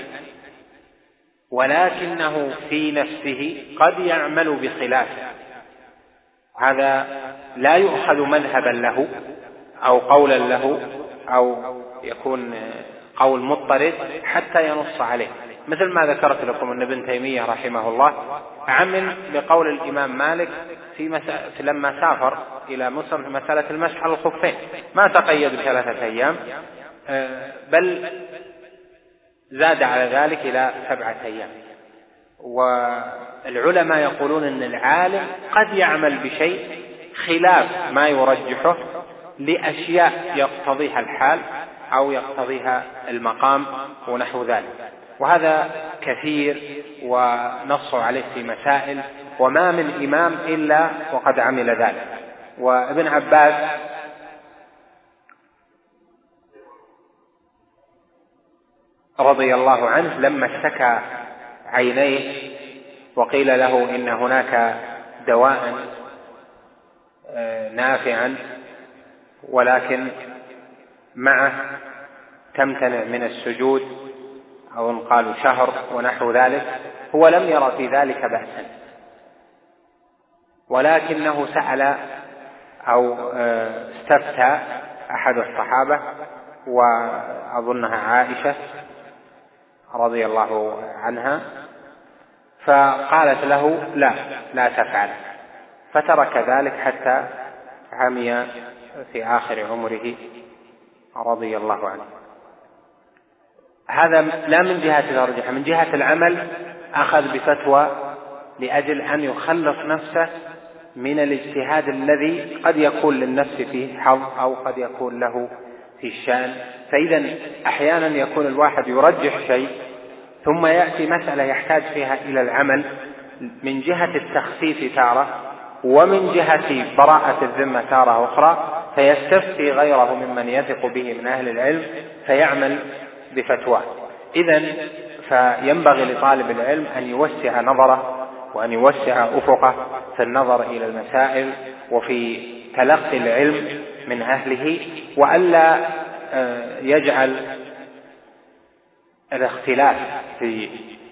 ولكنه في نفسه قد يعمل بخلافه، هذا لا يؤخذ مذهبا له أو قولا له أو يكون قول مضطرد حتى ينص عليه، مثل ما ذكرت لكم أن ابن تيمية رحمه الله عمل بقول الإمام مالك لما سافر إلى مصر في مسألة المسح على الخفين، ما تقيد ب3 أيام، بل زاد على ذلك إلى 7 أيام. والعلماء يقولون أن العالم قد يعمل بشيء خلاف ما يرجحه لأشياء يقتضيها الحال أو يقتضيها المقام ونحو ذلك، وهذا كثير ونص عليه في مسائل، وما من إمام إلا وقد عمل ذلك. وابن عباس رضي الله عنه لما اشتكى عينيه وقيل له إن هناك دواء نافعا ولكن معه تمتنع من السجود، أو قالوا شهر ونحو ذلك، هو لم يرى في ذلك بأسا، ولكنه سأل أو استفتى أحد الصحابة وأظنها عائشة رضي الله عنها، فقالت له لا تفعل، فترك ذلك حتى عمي في آخر عمره رضي الله عنه. هذا لا من جهة الترجيح، من جهة العمل أخذ بفتوى لأجل أن يخلص نفسه من الاجتهاد الذي قد يكون للنفس فيه حظ أو قد يكون له في الشأن. فإذا أحيانا يكون الواحد يرجح شيء ثم يأتي مسألة يحتاج فيها إلى العمل من جهة التخفيف تارة ومن جهة براءة الذمة تارة أخرى، فيستفتي غيره ممن يثق به من أهل العلم فيعمل بفتواه. إذن فينبغي لطالب العلم أن يوسع نظره وأن يوسع أفقه في النظر إلى المسائل وفي تلقي العلم من أهله، وألا يجعل الاختلاف في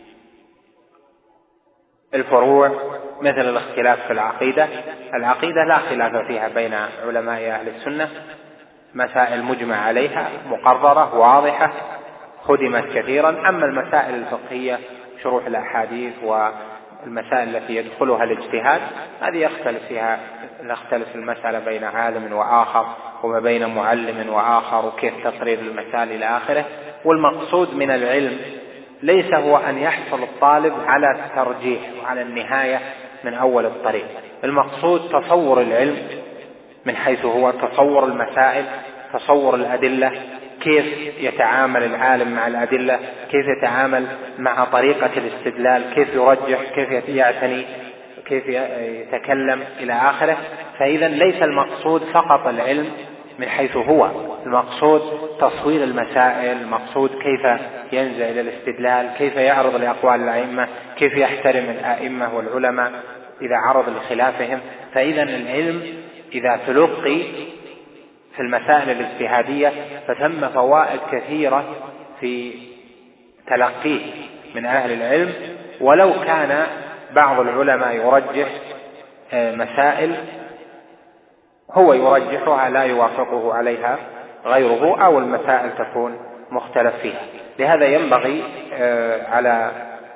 الفروع مثل الاختلاف في العقيدة لا خلاف فيها بين علماء أهل السنة، مسائل مجمع عليها مقررة واضحة خدمت كثيرا. أما المسائل الفقهية شروح الأحاديث والمسائل التي يدخلها الاجتهاد هذه يختلف المسألة بين عالم وآخر وما بين معلم وآخر وكيف تقرير المسائل إلى آخره. والمقصود من العلم ليس هو أن يحصل الطالب على الترجيح وعلى النهاية من أول الطريق، المقصود تصور العلم من حيث هو تصور المسائل، تصور الأدلة، كيف يتعامل العالم مع الأدلة، كيف يتعامل مع طريقة الاستدلال، كيف يرجح، كيف يعتني، كيف يتكلم إلى آخره. فإذا ليس المقصود فقط العلم من حيث هو، المقصود تصوير المسائل، المقصود كيف ينزل إلى الاستدلال، كيف يعرض لأقوال الأئمة، كيف يحترم الأئمة والعلماء إذا عرض لخلافهم. فإذا العلم إذا تلقي في المسائل الاجتهادية فثم فوائد كثيرة في تلقيه من أهل العلم، ولو كان بعض العلماء يرجح مسائل هو يرجحها لا يوافقه عليها غيره، أو المسائل تكون مختلف فيها. لهذا ينبغي على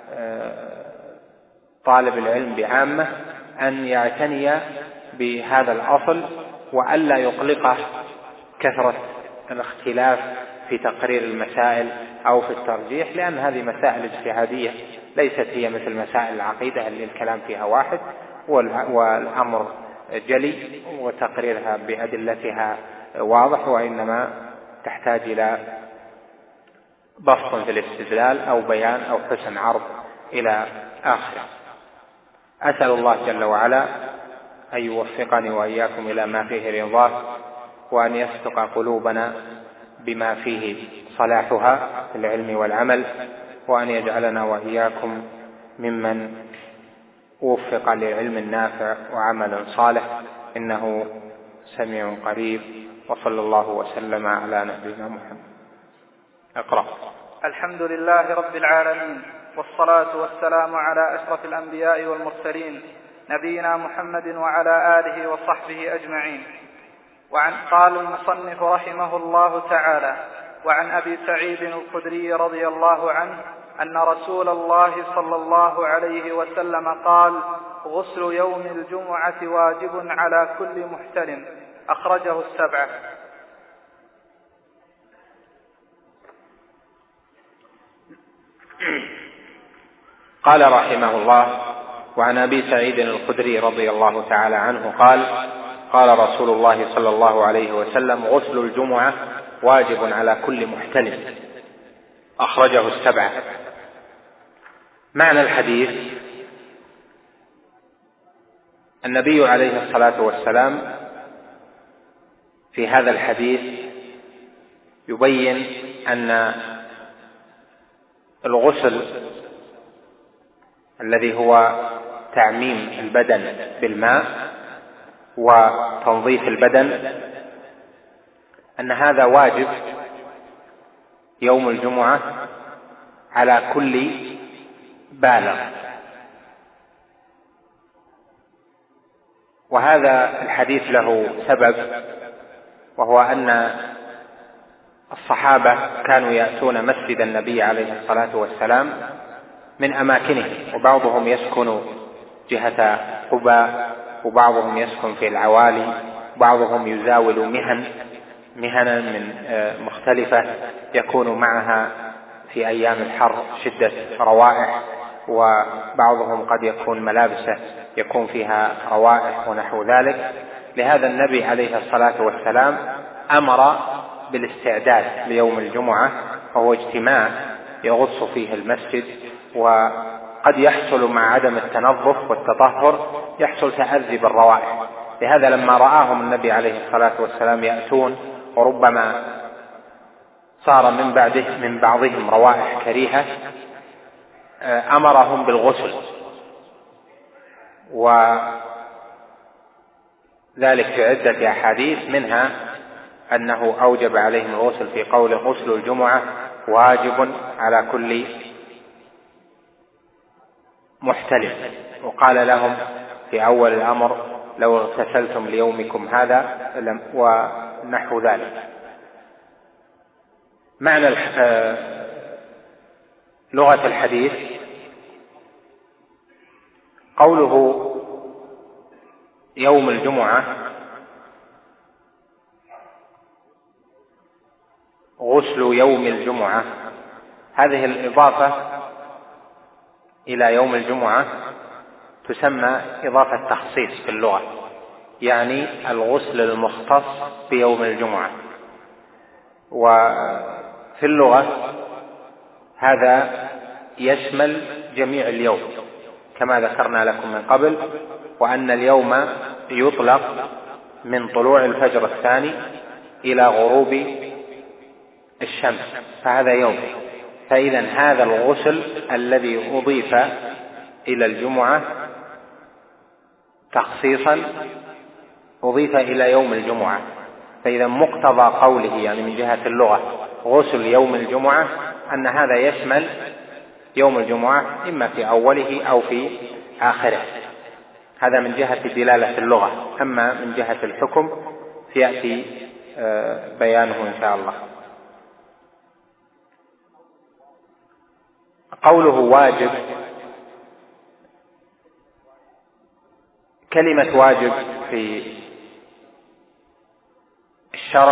طالب العلم بعامة أن يعتني بهذا الأصل وألا يقلقه كثرة الاختلاف في تقرير المسائل أو في الترجيح، لأن هذه مسائل اجتهادية ليست هي مثل مسائل العقيدة اللي الكلام فيها واحد والأمر جلي وتقريرها بأدلتها واضح، وإنما تحتاج إلى بسط في الاستدلال أو بيان أو حسن عرض إلى آخره. أسأل الله جل وعلا أن يوفقني وإياكم إلى ما فيه رضاه، وأن يصدق قلوبنا بما فيه صلاحها في العلم والعمل، وأن يجعلنا وإياكم ممن وفق للعلم النافع وعمل صالح، إنه سميع قريب. وصلى الله وسلم على نبينا محمد. اقرأ. الحمد لله رب العالمين، والصلاة والسلام على أشرف الأنبياء والمرسلين نبينا محمد وعلى آله وصحبه أجمعين. قال المصنف رحمه الله تعالى: وعن أبي سعيد الخدري رضي الله عنه أن رسول الله صلى الله عليه وسلم قال: غسل يوم الجمعة واجب على كل محتلم. أخرجه 7. قال رحمه الله: وعن أبي سعيد الخدري رضي الله تعالى عنه قال: قال رسول الله صلى الله عليه وسلم: غسل الجمعة واجب على كل محتلم. أخرجه السبعة. معنى الحديث: النبي عليه الصلاة والسلام في هذا الحديث يبين أن الغسل الذي هو تعميم البدن بالماء وتنظيف البدن أن هذا واجب يوم الجمعة على كل بالغ. وهذا الحديث له سبب، وهو أن الصحابة كانوا يأتون مسجد النبي عليه الصلاة والسلام من أماكنه، وبعضهم يسكن جهة قباء، وبعضهم يسكن في العوالي، وبعضهم يزاول مهنا من مختلفة يكون معها في أيام الحر شدة روائح، وبعضهم قد يكون ملابسه يكون فيها روائح ونحو ذلك. لهذا النبي عليه الصلاة والسلام أمر بالاستعداد ليوم الجمعة، وهو اجتماع يغص فيه المسجد، وقد يحصل مع عدم التنظف والتطهر يحصل تأذي بالروائح. لهذا لما رآهم النبي عليه الصلاة والسلام يأتون وربما صار من بعضهم روائح كريهة أمرهم بالغسل، وذلك في عدة أحاديث، منها أنه أوجب عليهم الغسل في قوله: غسل الجمعة واجب على كل محتلم. وقال لهم في أول الأمر: لو اغتسلتم ليومكم هذا، ونحو ذلك. معنى لغة الحديث: قوله يوم الجمعة غسل يوم الجمعة، هذه الإضافة إلى يوم الجمعة تسمى إضافة تخصيص في اللغة، يعني الغسل المختص بيوم الجمعة. وفي اللغة هذا يشمل جميع اليوم كما ذكرنا لكم من قبل، وأن اليوم يطلق من طلوع الفجر الثاني إلى غروب الشمس، فهذا يوم. فإذا هذا الغسل الذي أضيف إلى الجمعة تخصيصا أضيف إلى يوم الجمعة، فإذا مقتضى قوله يعني من جهة اللغة غسل يوم الجمعة أن هذا يشمل يوم الجمعة إما في أوله أو في آخره. هذا من جهة دلالة اللغة. أما من جهة الحكم سيأتي بيانه إن شاء الله. قوله واجب، كلمة واجب في الشرع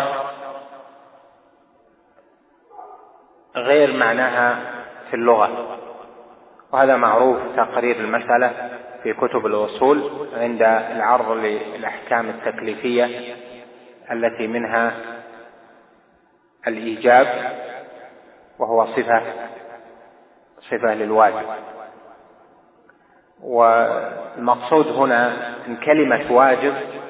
غير معناها في اللغة، وهذا معروف تقرير المسألة في كتب الأصول عند العرض للأحكام التكليفية التي منها الإيجاب، وهو صفة للواجب. والمقصود هنا أن كلمة واجب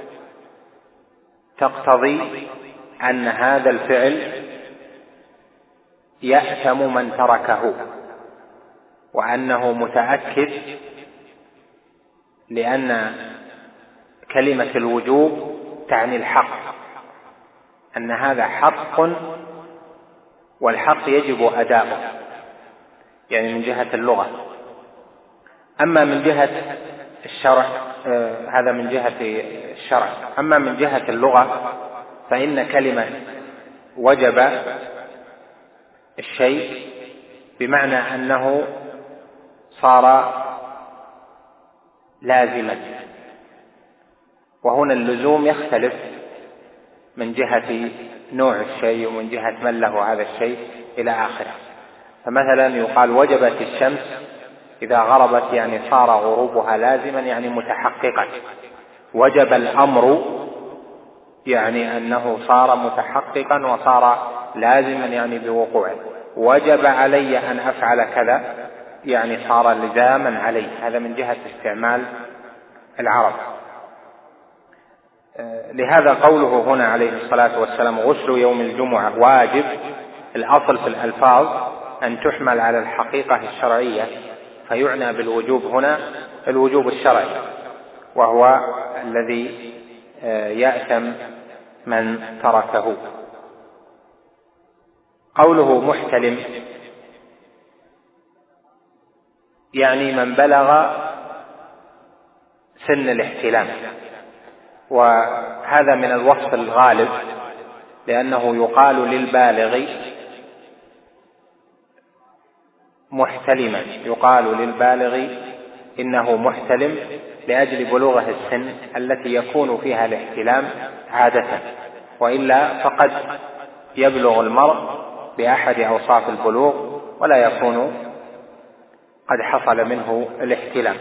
تقتضي أن هذا الفعل يأثم من تركه، وأنه متأكد، لأن كلمة الوجوب تعني الحق، أن هذا حق والحق يجب أداؤه، يعني من جهة اللغة. أما من جهة الشرع هذا من جهة الشرع. أما من جهة اللغة فإن كلمة وجب الشيء بمعنى أنه صار لازما، وهنا اللزوم يختلف من جهة نوع الشيء ومن جهة من له هذا الشيء إلى آخره. فمثلا يقال وجبت الشمس إذا غربت يعني صار غروبها لازما يعني متحققا. وجب الأمر يعني أنه صار متحققا وصار لازما يعني بوقوعه. وجب علي أن أفعل كذا يعني صار لزاما علي. هذا من جهة استعمال العرب. لهذا قوله هنا عليه الصلاة والسلام غسل يوم الجمعة واجب، الأصل في الألفاظ أن تحمل على الحقيقة الشرعية، فيعنى بالوجوب هنا الوجوب الشرعي، وهو الذي يأثم من تركه. قوله محتلم يعني من بلغ سن الاحتلام، وهذا من الوصف الغالب، لأنه يقال للبالغ محتلما، يقال للبالغ إنه محتلم لأجل بلوغه السن التي يكون فيها الاحتلام عادة، وإلا فقد يبلغ المرء بأحد أوصاف البلوغ ولا يكون قد حصل منه الاحتلام.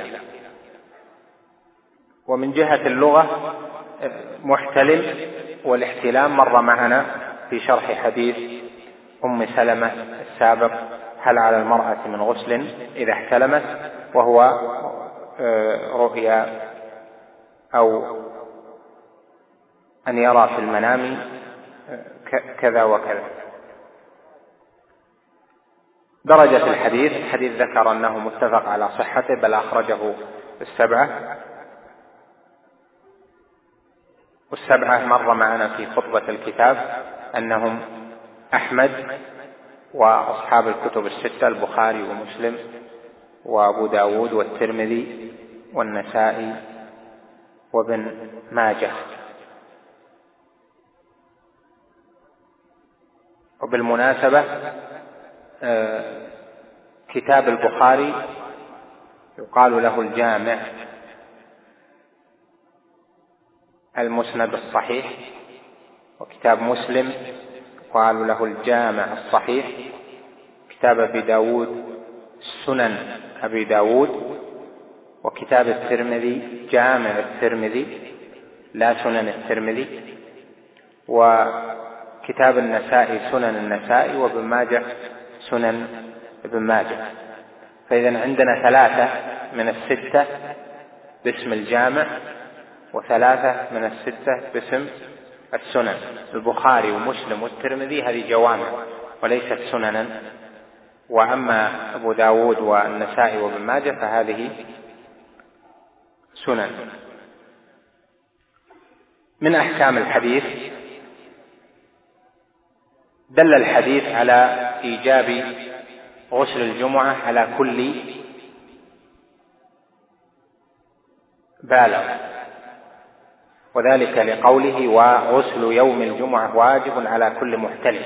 ومن جهة اللغة محتلم والاحتلام مر معنا في شرح حديث أم سلمة السابق: هل على المرأة من غسل إذا احتلمت، وهو رؤيا أو أن يرى في المنام كذا وكذا. درجة الحديث ذكر أنه متفق على صحته، بل أخرجه السبعة، والسبعة مر معنا في خطبة الكتاب أنهم أحمد وأصحاب الكتب الستة: البخاري ومسلم وأبو داود والترمذي والنسائي وابن ماجه. وبالمناسبة كتاب البخاري يقال له الجامع المسند الصحيح، وكتاب مسلم يقال له الجامع الصحيح، كتاب أبي داود سنن أبي داود، وكتاب الترمذي جامع الترمذي لا سنن الترمذي، وكتاب النسائي سنن النسائي، وابن ماجه سنن ابن ماجه. فإذا عندنا 3 من 6 باسم الجامع، و3 من 6 باسم السنن. البخاري ومسلم والترمذي هذه جوامع وليست سننا، وأما أبو داود والنسائي وابن ماجه فهذه سنن. من أحكام الحديث: دل الحديث على إيجاب غسل الجمعة على كل بالغ، وذلك لقوله: وغسل يوم الجمعة واجب على كل محتلم.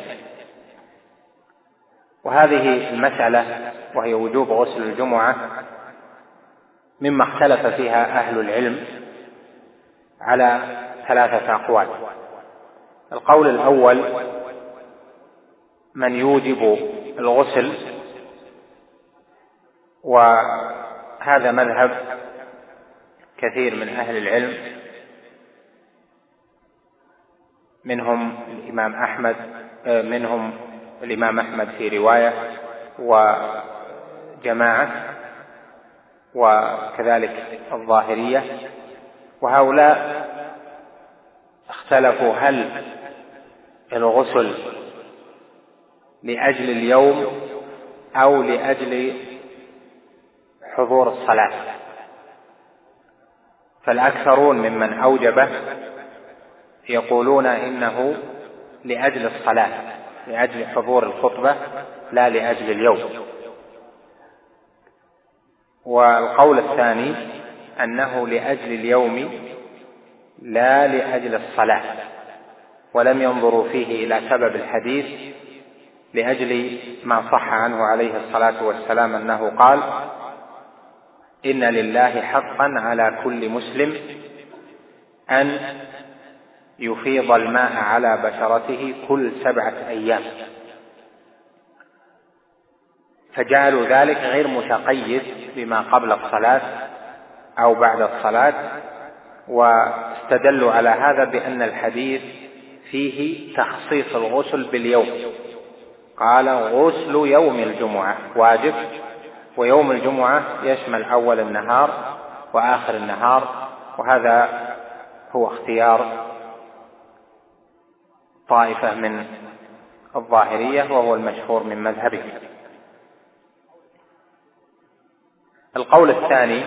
وهذه المسألة وهي وجوب غسل الجمعة مما اختلف فيها أهل العلم على 3 أقوال. القول الأول: من يوجب الغسل، وهذا مذهب كثير من أهل العلم، منهم الإمام أحمد في رواية وجماعة، وكذلك الظاهرية. وهؤلاء اختلفوا هل الغسل لأجل اليوم أو لأجل حضور الصلاة. فالأكثرون ممن أوجبه يقولون إنه لأجل الصلاة، لأجل حضور الخطبة، لا لأجل اليوم. والقول الثاني أنه لأجل اليوم لا لأجل الصلاة، ولم ينظروا فيه إلى سبب الحديث لأجل ما صح عنه عليه الصلاة والسلام أنه قال: إن لله حقا على كل مسلم أن يفيض الماء على بشرته كل 7 أيام. فجعلوا ذلك غير متقيد بما قبل الصلاة أو بعد الصلاة، واستدلوا على هذا بأن الحديث فيه تخصيص الغسل باليوم، قال غسل يوم الجمعة واجب، ويوم الجمعة يشمل أول النهار وآخر النهار، وهذا هو اختيار طائفة من الظاهرية وهو المشهور من مذهبه. القول الثاني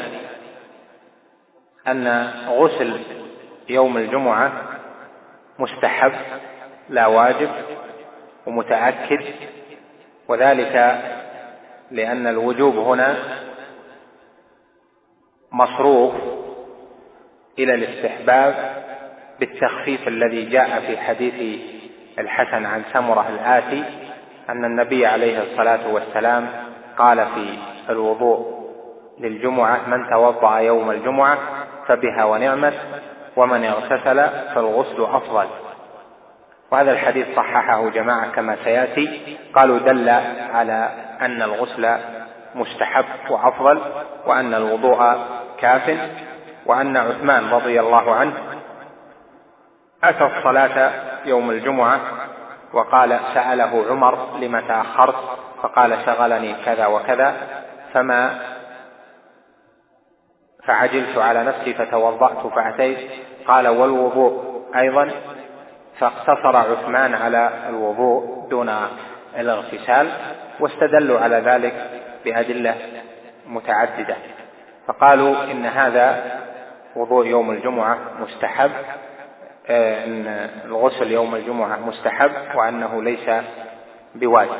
أن غسل يوم الجمعة مستحب لا واجب ومتأكد، وذلك لأن الوجوب هنا مصروف إلى الاستحباب بالتخفيف الذي جاء في حديث الحسن عن سمرة الآتي أن النبي عليه الصلاة والسلام قال في الوضوء للجمعة: من توضأ يوم الجمعة فبها ونعمت، ومن اغتسل فالغسل أفضل. وهذا الحديث صححه جماعة كما سيأتي، قالوا دل على أن الغسل مستحب وأفضل، وأن الوضوء كاف، وأن عثمان رضي الله عنه أتى الصلاة يوم الجمعة وقال: سأله عمر: لم تأخرت؟ فقال: شغلني كذا وكذا فعجلت على نفسي فتوضأت فأتيت. قال: والوضوء أيضا؟ فاقتصر عثمان على الوضوء دون الاغتسال، واستدلوا على ذلك بأدلة متعددة، فقالوا إن هذا وضوء يوم الجمعة مستحب، إن الغسل يوم الجمعة مستحب، وأنه ليس بواجب.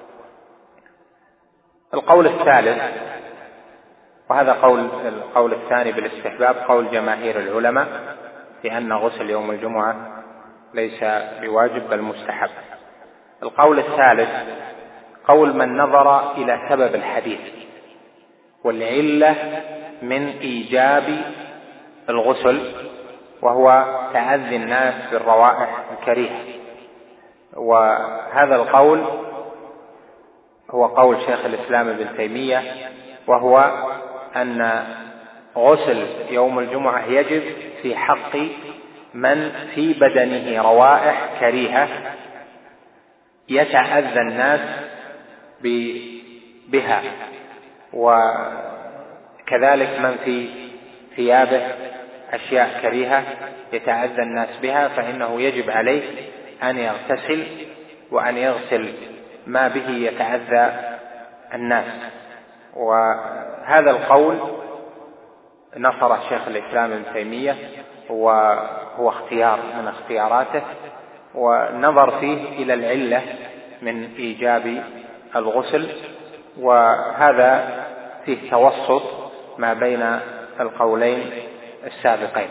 القول الثالث، وهذا القول الثاني بالاستحباب، قول جماهير العلماء بأن غسل يوم الجمعة ليس بواجب بل مستحب. القول الثالث قول من نظر إلى سبب الحديث والعلة من إيجاب الغسل، وهو تعذي الناس بالروائح الكريهة. وهذا القول هو قول شيخ الإسلام ابن تيمية، وهو أن غسل يوم الجمعة يجب في حق من في بدنه روائح كريهة يتأذى الناس بها، وكذلك من في ثيابه أشياء كريهة يتأذى الناس بها، فإنه يجب عليه أن يغتسل وأن يغسل ما به يتأذى الناس. وهذا القول نصر شيخ الإسلام ابن تيمية، وهو اختيار من اختياراته، ونظر فيه إلى العلة من إيجاب الغسل، وهذا فيه توسط ما بين القولين السابقين.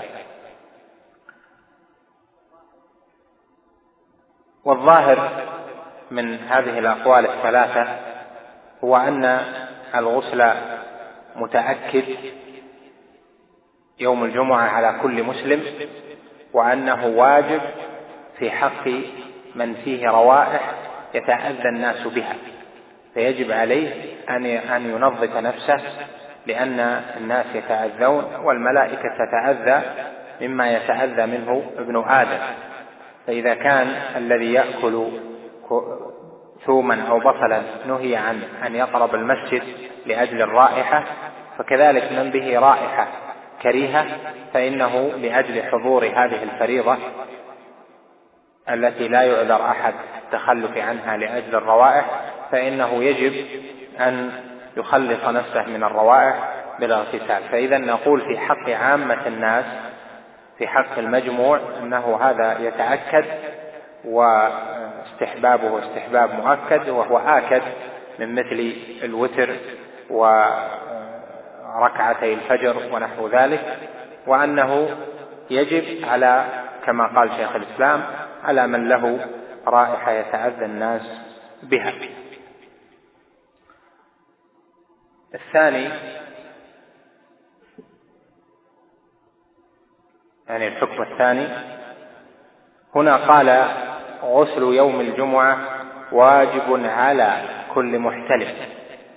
والظاهر من هذه الأقوال الثلاثة هو أن الغسل متأكد يوم الجمعة على كل مسلم، وأنه واجب في حق من فيه روائح يتأذى الناس بها، فيجب عليه أن ينظف نفسه، لأن الناس يتأذون والملائكة تتأذى مما يتأذى منه ابن آدم. فإذا كان الذي يأكل ثوما أو بصلا نهي عن أن يقرب المسجد لأجل الرائحة، فكذلك من به رائحة كريهة فإنه لأجل حضور هذه الفريضة التي لا يعذر أحد التخلف عنها لأجل الروائح، فإنه يجب أن يخلص نفسه من الروائح بالاغتسال. فإذا نقول في حق عامة الناس، في حق المجموع، أنه هذا يتأكد، واستحبابه استحباب مؤكد، وهو آكد من مثل الوتر وركعتي الفجر ونحو ذلك، وأنه يجب على كما قال شيخ الإسلام على من له رائحة يتأذى الناس بها. الثاني يعني الحكم الثاني هنا قال غسل يوم الجمعة واجب على كل محتلم،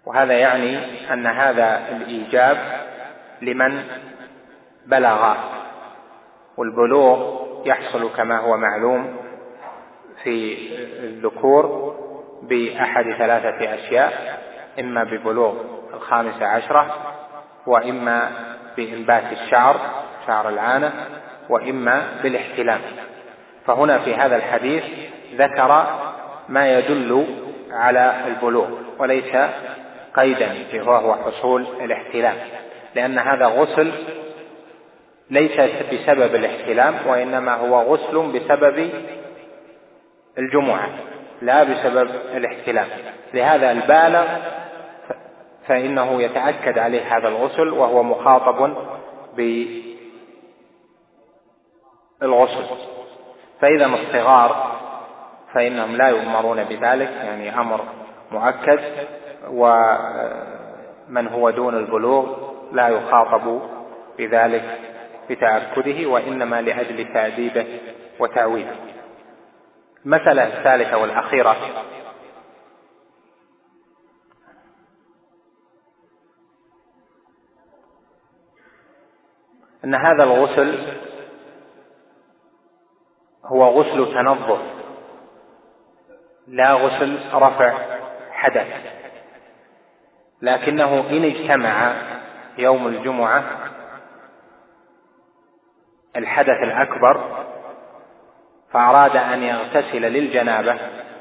وهذا يعني أن هذا الإيجاب لمن بلغ، والبلوغ يحصل كما هو معلوم في الذكور بأحد 3 أشياء: إما ببلوغ 15، وإما بإنبات شعر العانة، وإما بالاحتلام. فهنا في هذا الحديث ذكر ما يدل على البلوغ وليس قيدا وهو حصول الاحتلام، لأن هذا غسل ليس بسبب الاحتلام، وإنما هو غسل بسبب الجمعة لا بسبب الاحتلام. لهذا البالغ فإنه يتأكد عليه هذا الغسل وهو مخاطب بالغسل. فإذا الصغار فإنهم لا يؤمرون بذلك، يعني أمر مؤكد، ومن هو دون البلوغ لا يخاطب بذلك بتأكده، وإنما لأجل تأديبه وتعويده. المسألة الثالثة والأخيرة أن هذا الغسل هو غسل تنظف لا غسل رفع حدث، لكنه إن اجتمع يوم الجمعة الحدث الأكبر فأراد أن يغتسل للجنابة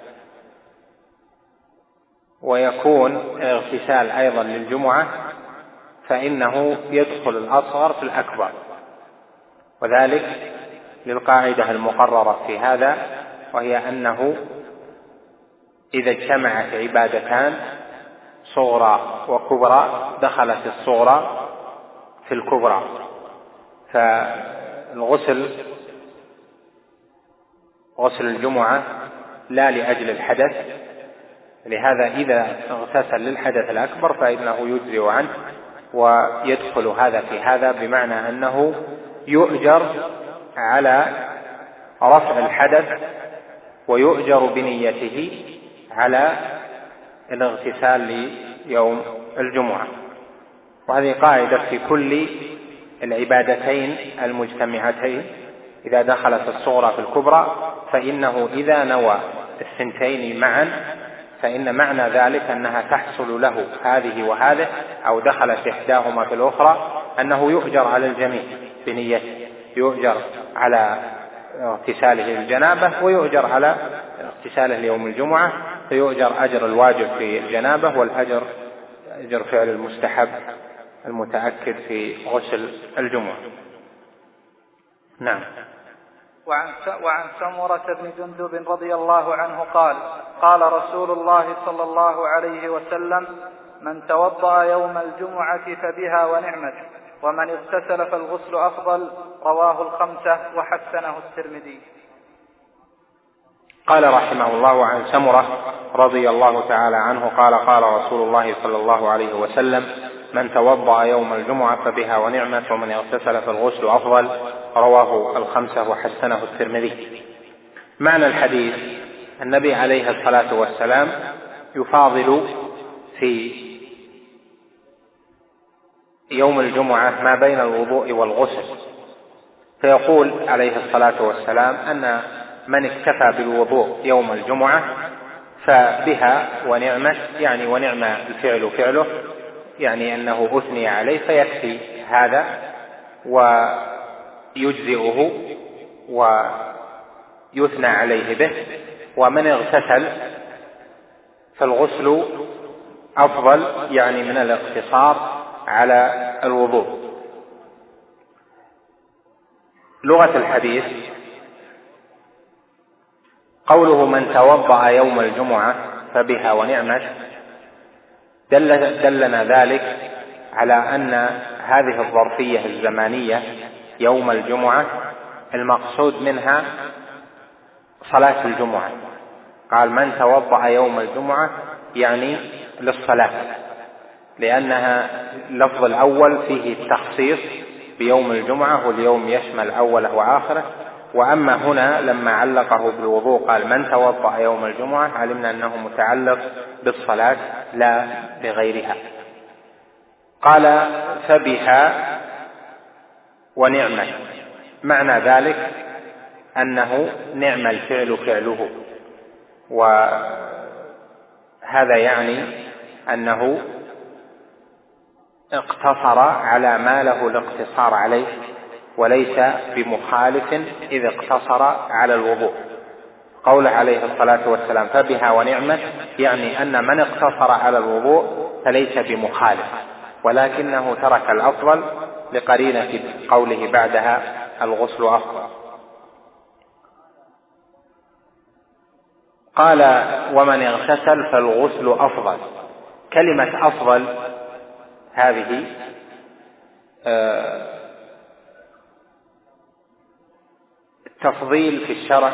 ويكون اغتسال أيضا للجمعة، فإنه يدخل الأصغر في الأكبر، وذلك للقاعدة المقررة في هذا، وهي أنه إذا اجتمعت عبادتان صغرى وكبرى دخلت الصغرى في الكبرى. فالغسل غسل الجمعة لا لأجل الحدث، لهذا إذا اغتسل للحدث الأكبر فإنه يجزئ عنه ويدخل هذا في هذا، بمعنى أنه يؤجر على رفع الحدث ويؤجر بنيته على الاغتسال ليوم الجمعة. وهذه قاعدة في كل العبادتين المجتمعتين، إذا دخلت الصغرى في الكبرى فإنه إذا نوى الثنتين معا فإن معنى ذلك أنها تحصل له هذه وهذه، أو دخلت إحداهما في الأخرى، أنه يؤجر على الجميع بنيته، يؤجر على اغتساله للجنابة ويؤجر على اغتساله ليوم الجمعة، فيؤجر أجر الواجب في الجنابة والأجر أجر فعل المستحب المتأكد في غسل الجمعة. نعم. وعن سمرة بن جندب رضي الله عنه قال: قال رسول الله صلى الله عليه وسلم: من توضأ يوم الجمعة فبها ونعمت، ومن اغتسل فالغسل أفضل. رواه 5 وحسنه الترمذي. قال رحمه الله: عن سمرة رضي الله تعالى عنه قال: قال رسول الله صلى الله عليه وسلم: من توضأ يوم الجمعة فبها ونعمت، ومن اغتسل فالغسل أفضل. رواه 5 وحسنه الترمذي. معنى الحديث: النبي عليه الصلاة والسلام يفاضل في يوم الجمعة ما بين الوضوء والغسل، فيقول عليه الصلاة والسلام أن من اكتفى بالوضوء يوم الجمعة فبها ونعمت، يعني ونعم الفعل فعله، يعني أنه أثني عليه فيكفي هذا ويجزئه ويثنى عليه به. ومن اغتسل فالغسل أفضل، يعني من الاقتصار على الوضوء. لغة الحديث: قوله من توضأ يوم الجمعة فبها ونعمت دلنا ذلك على أن هذه الظرفية الزمانية يوم الجمعة المقصود منها صلاة الجمعة. قال: من توضأ يوم الجمعة يعني للصلاة، لأنها اللفظ الأول فيه التخصيص بيوم الجمعة، واليوم يشمل أوله وآخره، وأما هنا لما علقه بالوضوء قال من توضأ يوم الجمعة علمنا أنه متعلق بالصلاة لا بغيرها. قال فبها ونعمة، معنى ذلك أنه نعم الفعل فعله، وهذا يعني أنه اقتصر على ما له الاقتصار عليه وليس بمخالف إذ اقتصر على الوضوء. قول عليه الصلاة والسلام فبها ونعمة يعني أن من اقتصر على الوضوء فليس بمخالف، ولكنه ترك الأفضل لقرينة قوله بعدها الغسل أفضل. قال ومن اغتسل فالغسل أفضل. كلمة أفضل هذه التفضيل في الشرع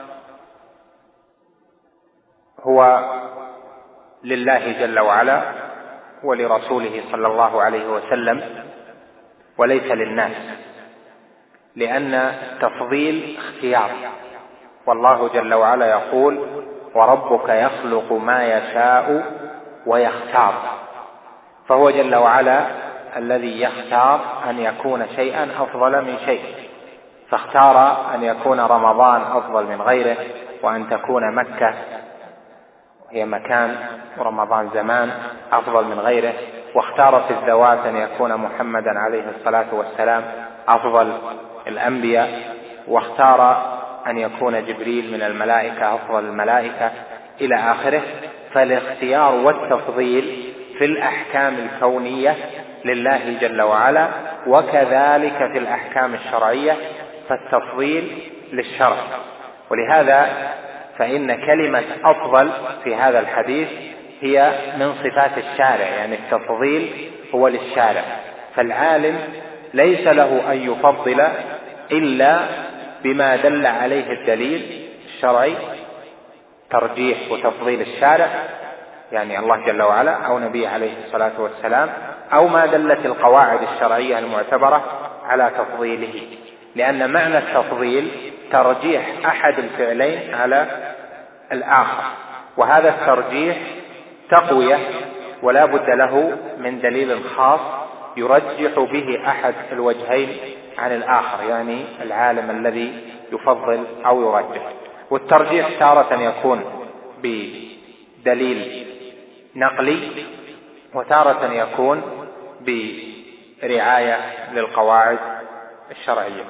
هو لله جل وعلا ولرسوله صلى الله عليه وسلم وليس للناس، لأن التفضيل اختيار، والله جل وعلا يقول وربك يخلق ما يشاء ويختار، فهو جل وعلا الذي يختار أن يكون شيئا أفضل من شيء، فاختار أن يكون رمضان أفضل من غيره، وأن تكون مكة هي مكان ورمضان زمان أفضل من غيره، واختار في الذوات أن يكون محمدا عليه الصلاة والسلام أفضل الأنبياء، واختار أن يكون جبريل من الملائكة أفضل الملائكة إلى آخره. فالاختيار والتفضيل في الأحكام الكونية لله جل وعلا، وكذلك في الأحكام الشرعية فالتفضيل للشرع. ولهذا فإن كلمة أفضل في هذا الحديث هي من صفات الشارع، يعني التفضيل هو للشارع، فالعالم ليس له أن يفضل إلا بما دل عليه الدليل الشرعي، ترجيح وتفضيل الشارع يعني الله جل وعلا أو نبي عليه الصلاة والسلام، أو ما دلت القواعد الشرعية المعتبرة على تفضيله، لأن معنى التفضيل ترجيح أحد الفعلين على الآخر، وهذا الترجيح تقوية ولا بد له من دليل خاص يرجح به أحد الوجهين عن الآخر، يعني العالم الذي يفضل أو يرجح. والترجيح تارة يكون بدليل نقلي، وتارة يكون برعاية للقواعد الشرعية.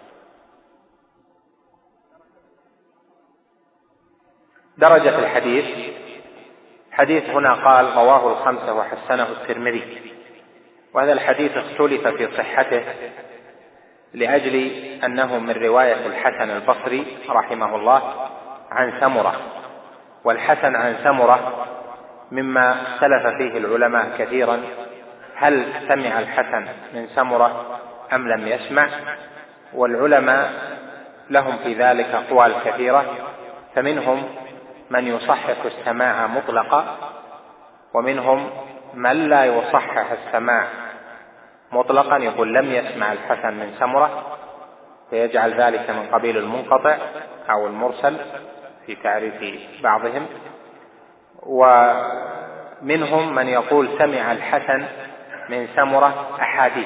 درجة الحديث، حديث هنا قال رواه الخمسة وحسنه الترمذي، وهذا الحديث اختلف في صحته لأجل أنه من رواية الحسن البصري رحمه الله عن سمرة، والحسن عن سمرة مما اختلف فيه العلماء كثيرا، هل سمع الحسن من سمرة أم لم يسمع؟ والعلماء لهم في ذلك أقوال كثيرة، فمنهم من يصحح السماع مطلقا، ومنهم من لا يصحح السماع مطلقا، يقول لم يسمع الحسن من سمرة، فيجعل ذلك من قبيل المنقطع أو المرسل في تعريف بعضهم. ومنهم من يقول سمع الحسن من سمرة أحاديث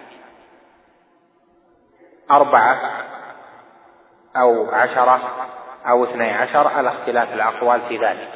4 أو 10 أو 12 على اختلاف الأقوال في ذلك.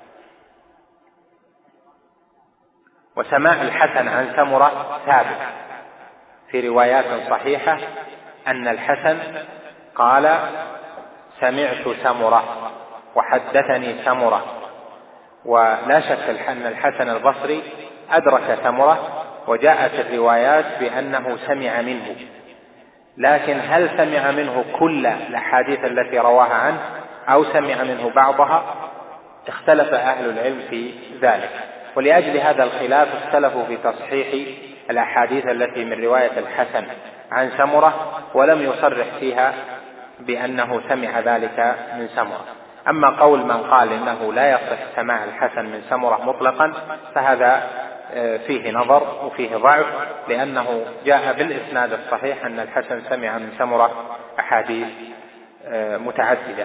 وسماع الحسن عن سمرة ثابت في روايات صحيحة أن الحسن قال سمعت سمرة وحدثني سمرة، ولا شك أن الحسن البصري أدرك سمرة، وجاءت الروايات بأنه سمع منه، لكن هل سمع منه كل الأحاديث التي رواها عنه أو سمع منه بعضها؟ اختلف أهل العلم في ذلك، ولأجل هذا الخلاف اختلفوا في تصحيح الأحاديث التي من رواية الحسن عن سمرة، ولم يصرح فيها بأنه سمع ذلك من سمرة. أما قول من قال إنه لا يصح سماع الحسن من سمرة مطلقا فهذا فيه نظر وفيه ضعف، لأنه جاء بالإسناد الصحيح أن الحسن سمع من سمرة أحاديث متعددة.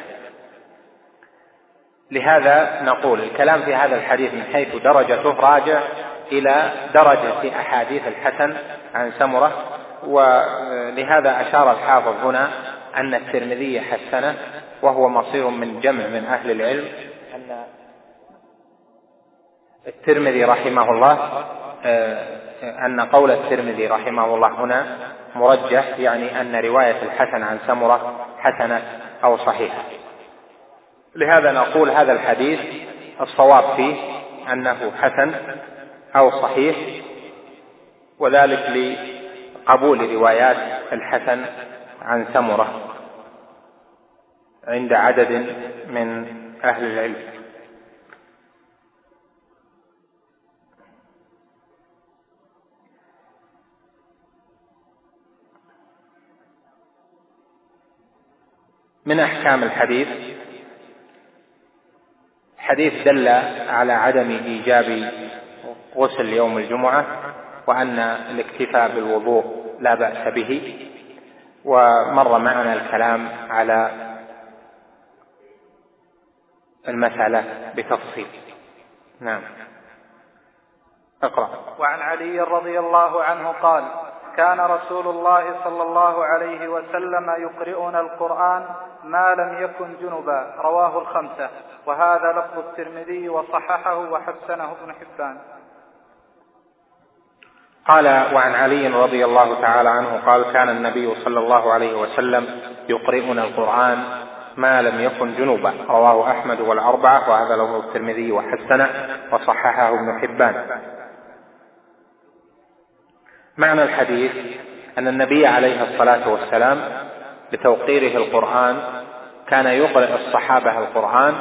لهذا نقول الكلام في هذا الحديث من حيث درجته راجع إلى درجة أحاديث الحسن عن سمرة، ولهذا أشار الحافظ هنا أن الترمذي حسنه، وهو مصير من جمع من أهل العلم أن الترمذي رحمه الله أن قول الترمذي رحمه الله هنا مرجح، يعني أن رواية الحسن عن سمرة حسنة أو صحيحة. لهذا نقول هذا الحديث الصواب فيه أنه حسن أو صحيح، وذلك لقبول روايات الحسن عن سمرة عند عدد من أهل العلم. من أحكام الحديث حديث دل على عدم إيجاب غسل يوم الجمعة، وأن الاكتفاء بالوضوء لا بأس به، ومر معنا الكلام على المسألة بتفصيل. نعم، اقرأ. وعن علي رضي الله عنه قال: كان رسول الله صلى الله عليه وسلم يقرئنا القرآن ما لم يكن جنبا، رواه الخمسة، وهذا لفظ الترمذي وصححه وحسنه ابن حبان. قال: وعن علي رضي الله تعالى عنه قال: كان النبي صلى الله عليه وسلم يقرئنا القرآن ما لم يكن جنبا، رواه أحمد والأربعة، وهذا لفظ الترمذي وحسنه وصححه ابن حبان. معنى الحديث أن النبي عليه الصلاة والسلام بتوقيره القرآن كان يقرئ الصحابة القرآن،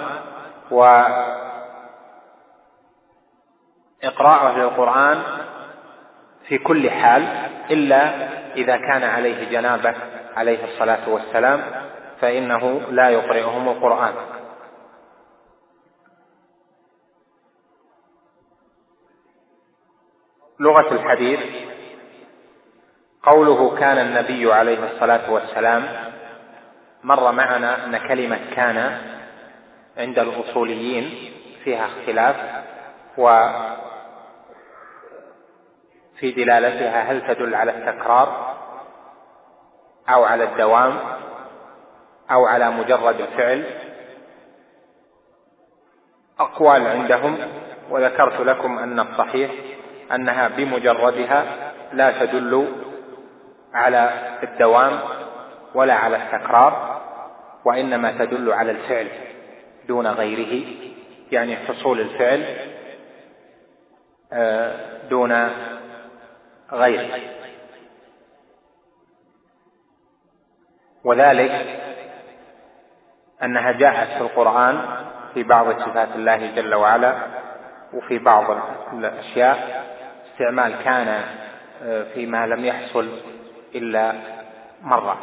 وإقراءه للقرآن في كل حال إلا إذا كان عليه جنابة عليه الصلاة والسلام، فإنه لا يقرئهم القرآن. لغة الحديث قوله كان النبي عليه الصلاة والسلام، مر معنا أن كلمة كان عند الأصوليين فيها اختلاف، وفي دلالتها هل تدل على التكرار أو على الدوام أو على مجرد الفعل. أقوال عندهم، وذكرت لكم أن الصحيح أنها بمجردها لا تدل على الدوام ولا على التكرار، وإنما تدل على الفعل دون غيره، يعني حصول الفعل دون غيره. وذلك أنها جاءت في القرآن في بعض صفات الله جل وعلا، وفي بعض الأشياء استعمال كان فيما لم يحصل إلا مرة.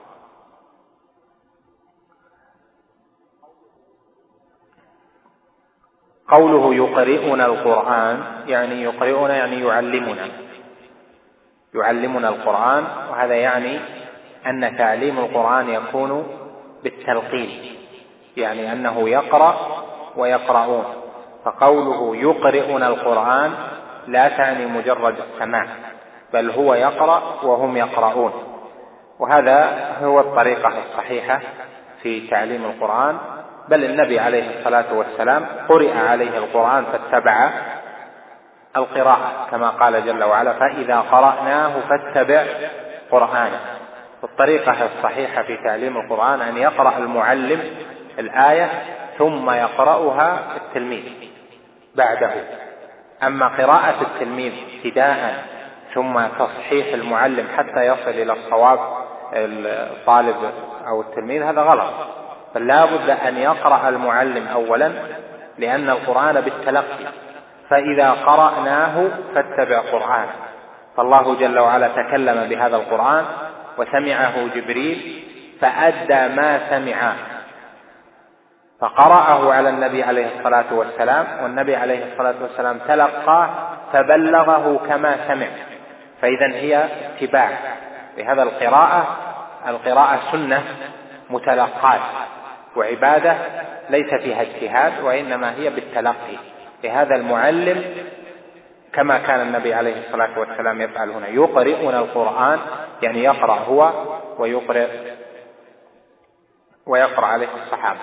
قوله يقرئنا القرآن يعني يقرئنا يعني يعلمنا القرآن، وهذا يعني أن تعليم القرآن يكون بالتلقين، يعني أنه يقرأ ويقرؤون. فقوله يقرئنا القرآن لا تعني مجرد السماع، بل هو يقرأ وهم يقرؤون، وهذا هو الطريقة الصحيحة في تعليم القرآن. بل النبي عليه الصلاة والسلام قرئ عليه القرآن فاتبع القراءة، كما قال جل وعلا: فإذا قرأناه فاتبع قرآنه. الطريقة الصحيحة في تعليم القرآن أن يقرأ المعلم الآية ثم يقرأها التلميذ بعده. أما قراءة التلميذ ابتداء ثم تصحيح المعلم حتى يصل إلى الصواب الطالب أو التلميذ، هذا غلط، فلا بد أن يقرأ المعلم أولا، لأن القرآن بالتلقي. فإذا قرأناه فاتبع قرآن. فالله جل وعلا تكلم بهذا القرآن وسمعه جبريل فأدى ما سمع، فقرأه على النبي عليه الصلاة والسلام، والنبي عليه الصلاة والسلام تلقاه فبلغه كما سمع. فإذا هي اتباع. بهذا القراءة سنة متلقات، وعبادة ليس فيها اجتهاد وإنما هي بالتلقي. لهذا المعلم كما كان النبي عليه الصلاة والسلام يفعل هنا، يقرئون القرآن، يعني يقرأ هو ويقرأ عليه الصحابة.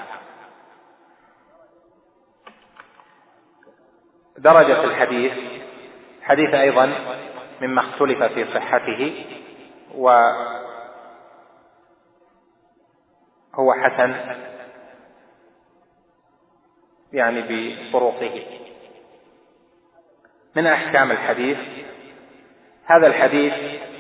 درجة الحديث، حديث أيضا مما اختلف في صحته، وهو حسن يعني بطرقه. من أحكام الحديث، هذا الحديث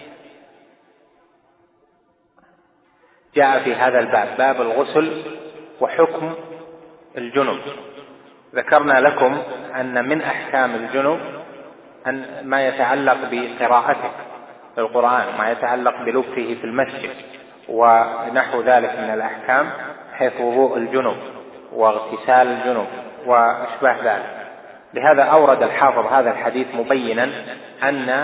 جاء في هذا الباب، باب الغسل وحكم الجنب. ذكرنا لكم أن من أحكام الجنب أن ما يتعلق بقراءته القرآن، ما يتعلق بلبسه في المسجد ونحو ذلك من الأحكام، حيث وضوء الجنب واغتسال الجنب وأشباه ذلك. لهذا أورد الحافظ هذا الحديث مبينا أن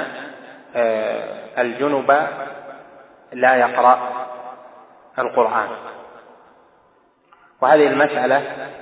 الجنب لا يقرأ القرآن. وهذه المسألة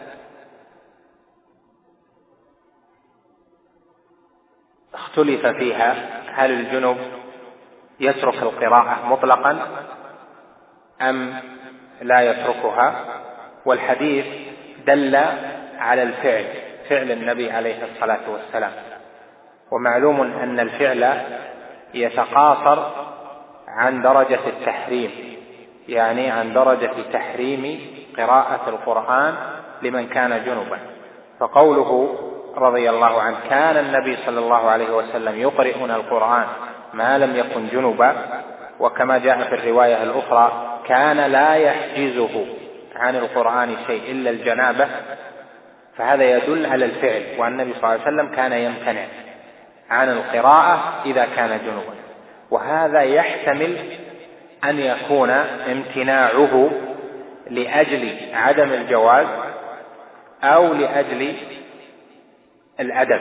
اختلف فيها، هل الجنب يترك القراءة مطلقا أم لا يتركها؟ والحديث دل على الفعل، فعل النبي عليه الصلاة والسلام. ومعلوم أن الفعل يتقاصر عن درجة التحريم، يعني عن درجة تحريم قراءة القرآن لمن كان جنبا. فقوله رضي الله عنه كان النبي صلى الله عليه وسلم يقرئنا القرآن ما لم يكن جنبا، وكما جاء في الرواية الأخرى كان لا يحجزه عن القرآن شيء إلا الجنابة، فهذا يدل على الفعل، وأن النبي صلى الله عليه وسلم كان يمتنع عن القراءة إذا كان جنبا. وهذا يحتمل أن يكون امتناعه لأجل عدم الجواز أو لأجل الأدب،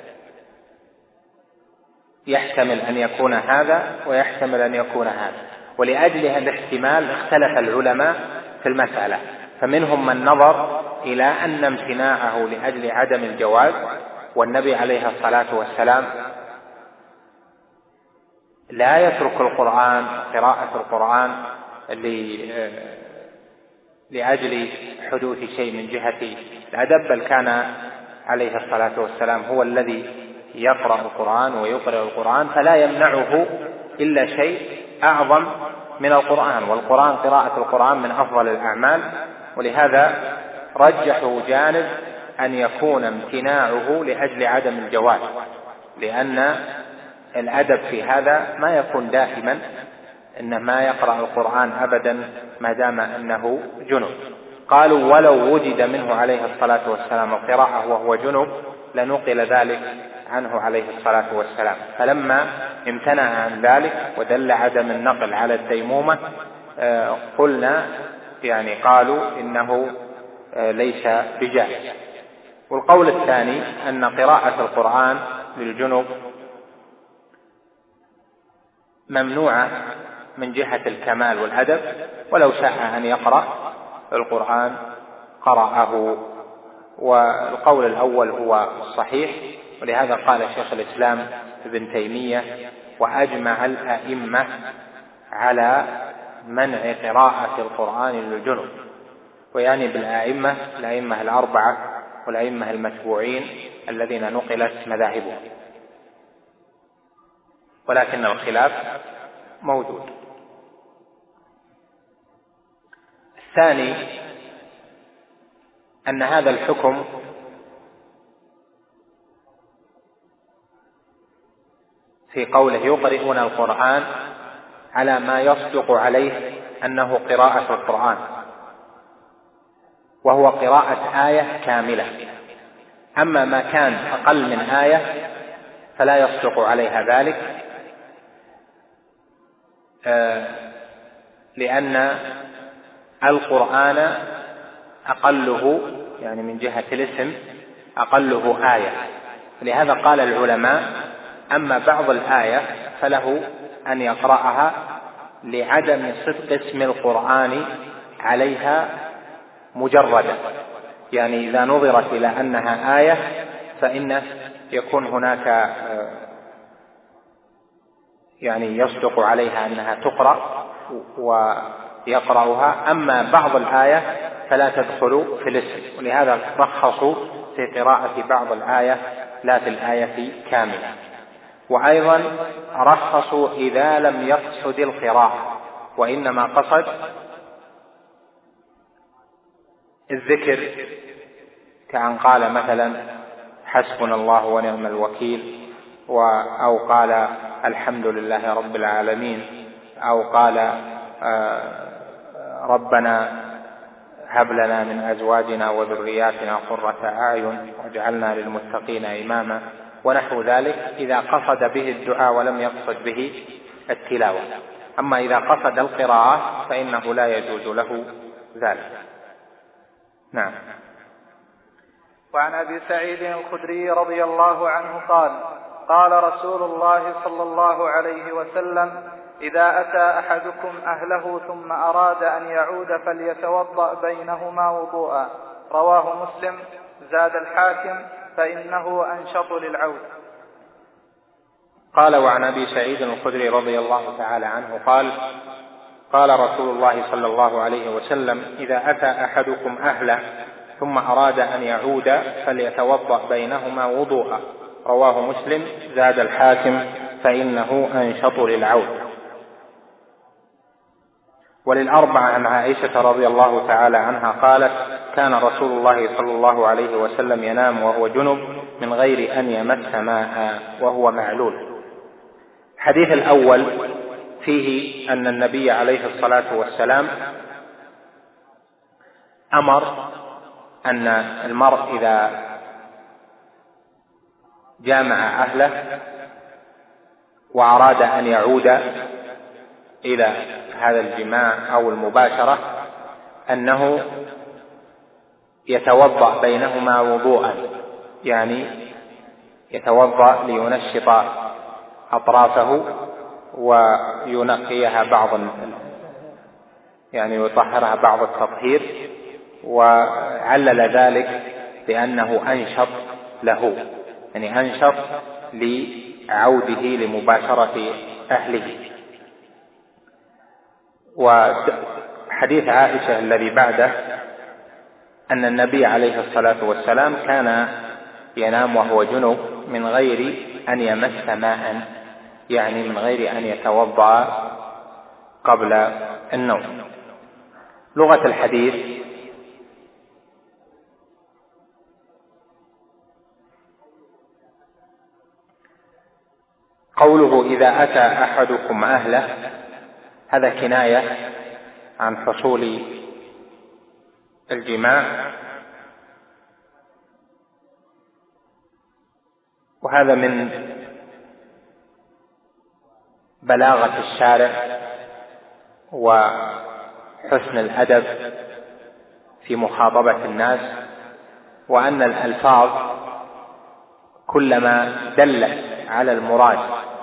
يحتمل أن يكون هذا ويحتمل أن يكون هذا، ولأجل هذا الاحتمال اختلف العلماء في المسألة. فمنهم من نظر إلى أن امتناعه لأجل عدم الجواز، والنبي عليه الصلاة والسلام لا يترك القرآن، قراءة القرآن لأجل حدوث شيء من جهة الأدب، بل كان عليه الصلاة والسلام هو الذي يقرأ القرآن ويقرأ القرآن، فلا يمنعه إلا شيء أعظم من القرآن، والقرآن قراءة القرآن من أفضل الأعمال. ولهذا رجحوا جانب أن يكون امتناعه لأجل عدم الجواز، لأن الأدب في هذا ما يكون دائما، إنما يقرأ القرآن أبدا ما دام أنه جنب. قالوا ولو وجد منه عليه الصلاة والسلام القراءة وهو جنب لنقل ذلك عنه عليه الصلاة والسلام، فلما امتنع عن ذلك ودل عدم النقل على التيمومة قلنا يعني قالوا إنه ليس بجائز. والقول الثاني أن قراءة القرآن للجنب ممنوعة من جهة الكمال والأدب، ولو شاء أن يقرأ القرآن قرأه. والقول الأول هو الصحيح، ولهذا قال شيخ الإسلام ابن تيمية وأجمع الأئمة على منع قراءة القرآن للجنب، ويعني بالأئمة الأئمة الأربعة والأئمة المتبوعين الذين نقلت مذاهبهم، ولكن الخلاف موجود. الثاني أن هذا الحكم في قوله يقرؤون القرآن على ما يصدق عليه أنه قراءة القرآن، وهو قراءة آية كاملة. أما ما كان أقل من آية فلا يصدق عليها ذلك، لأن القرآن أقله يعني من جهة الاسم أقله آية. لهذا قال العلماء أما بعض الآية فله أن يقرأها لعدم صدق اسم القرآن عليها مجردة، يعني إذا نظرت إلى أنها آية فإن يكون هناك يعني يصدق عليها أنها تقرأ ويقرأها، أما بعض الآية فلا تدخل في الاسم، ولهذا رخصوا في قراءة بعض الآية لا في الآية كاملة. وأيضا رخصوا إذا لم يقصد القراءة وإنما قصد الذكر، كأن قال مثلا حسبنا الله ونعم الوكيل، أو قال الحمد لله رب العالمين، أو قال ربنا هب لنا من أزواجنا وذرياتنا قرة أعين واجعلنا للمتقين إماما ونحو ذلك، إذا قصد به الدعاء ولم يقصد به التلاوة. أما إذا قصد القراءة فإنه لا يجوز له ذلك. نعم. وعن أبي سعيد الخدري رضي الله عنه قال قال رسول الله صلى الله عليه وسلم: إذا أتى أحدكم أهله ثم أراد أن يعود فليتوضأ بينهما وضوءا. رواه مسلم. زاد الحاكم: فإنه أنشط للعود. قال وعن أبي سعيد الخدري رضي الله تعالى عنه قال قال رسول الله صلى الله عليه وسلم: إذا أتى أحدكم أهله ثم أراد أن يعود فليتوضأ بينهما وضوءا. رواه مسلم. زاد الحاكم: فإنه أنشط للعود. وللأربعة عن عائشة رضي الله تعالى عنها قالت: كان رسول الله صلى الله عليه وسلم ينام وهو جنب من غير أن يمس ماء وهو معلول. الحديث الأول فيه أن النبي عليه الصلاة والسلام أمر أن المرء إذا جامع أهله وأراد أن يعود إلى هذا الجماع أو المباشرة أنه يتوضأ بينهما وضوءا، يعني يتوضأ لينشط أطرافه وينقيها يعني يطهرها بعض التطهير، وعلل ذلك بأنه أنشط له، يعني أنشط لعوده لمباشرة أهله. وحديث عائشة الذي بعده أن النبي عليه الصلاة والسلام كان ينام وهو جنب من غير أن يمس ماء، يعني من غير أن يتوضأ قبل النوم. لغة الحديث: قوله إذا أتى أحدكم أهله هذا كناية عن حصول الجماع، وهذا من بلاغة الشارع وحسن الأدب في مخاطبة الناس، وأن الألفاظ كلما دلت على المراد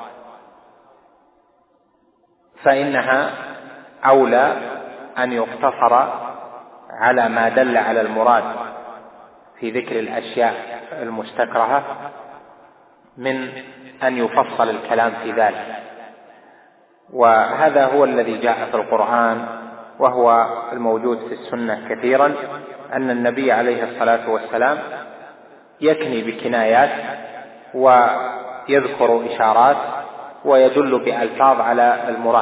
فإنها أولى أن يقتصر على ما دل على المراد في ذكر الأشياء المستكرهة من أن يفصل الكلام في ذلك. وهذا هو الذي جاء في القرآن وهو الموجود في السنة كثيرا، أن النبي عليه الصلاة والسلام يكني بكنايات ويذكر إشارات ويدل بألفاظ على المراد.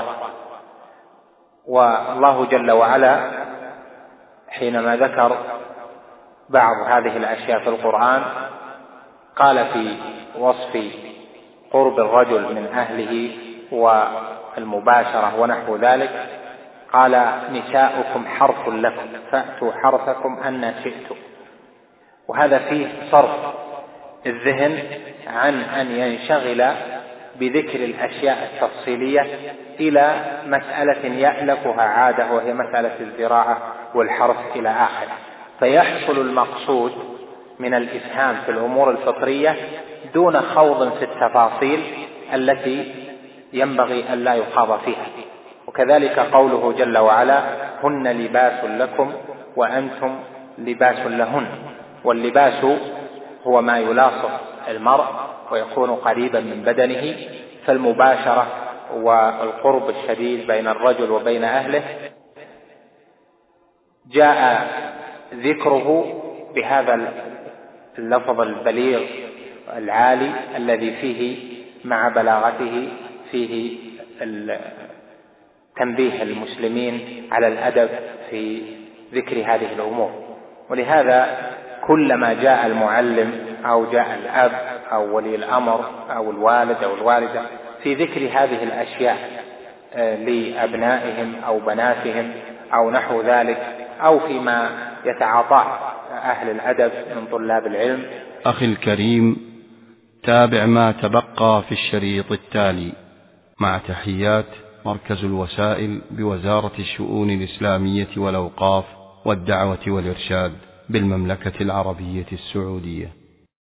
والله جل وعلا حينما ذكر بعض هذه الأشياء في القرآن قال في وصف قرب الرجل من أهله والمباشرة ونحو ذلك، قال: نساؤكم حرث لكم فأتوا حرثكم أن شئتم. وهذا فيه صرف الذهن عن أن ينشغل بذكر الأشياء التفصيلية إلى مسألة يألفها عادة، وهي مسألة الزراعة والحرث إلى آخره، فيحصل المقصود من الإفهام في الأمور الفطرية دون خوض في التفاصيل التي ينبغي أن لا يخاض فيها. وكذلك قوله جل وعلا: هن لباس لكم وأنتم لباس لهن. واللباس هو ما يلاصق المرء ويكون قريبا من بدنه، فالمباشرة والقرب الشديد بين الرجل وبين أهله جاء ذكره بهذا اللفظ البليغ العالي الذي فيه مع بلاغته فيه تنبيه المسلمين على الأدب في ذكر هذه الأمور. ولهذا كلما جاء المعلم أو جاء الأب أو ولي الأمر أو الوالد أو الوالدة في ذكر هذه الأشياء لأبنائهم أو بناتهم أو نحو ذلك، أو فيما يتعاطاه أهل الأدب من طلاب العلم. أخي الكريم، تابع ما تبقى في الشريط التالي مع تحيات مركز الوسائل بوزارة الشؤون الإسلامية والأوقاف والدعوة والإرشاد بالمملكة العربية السعودية.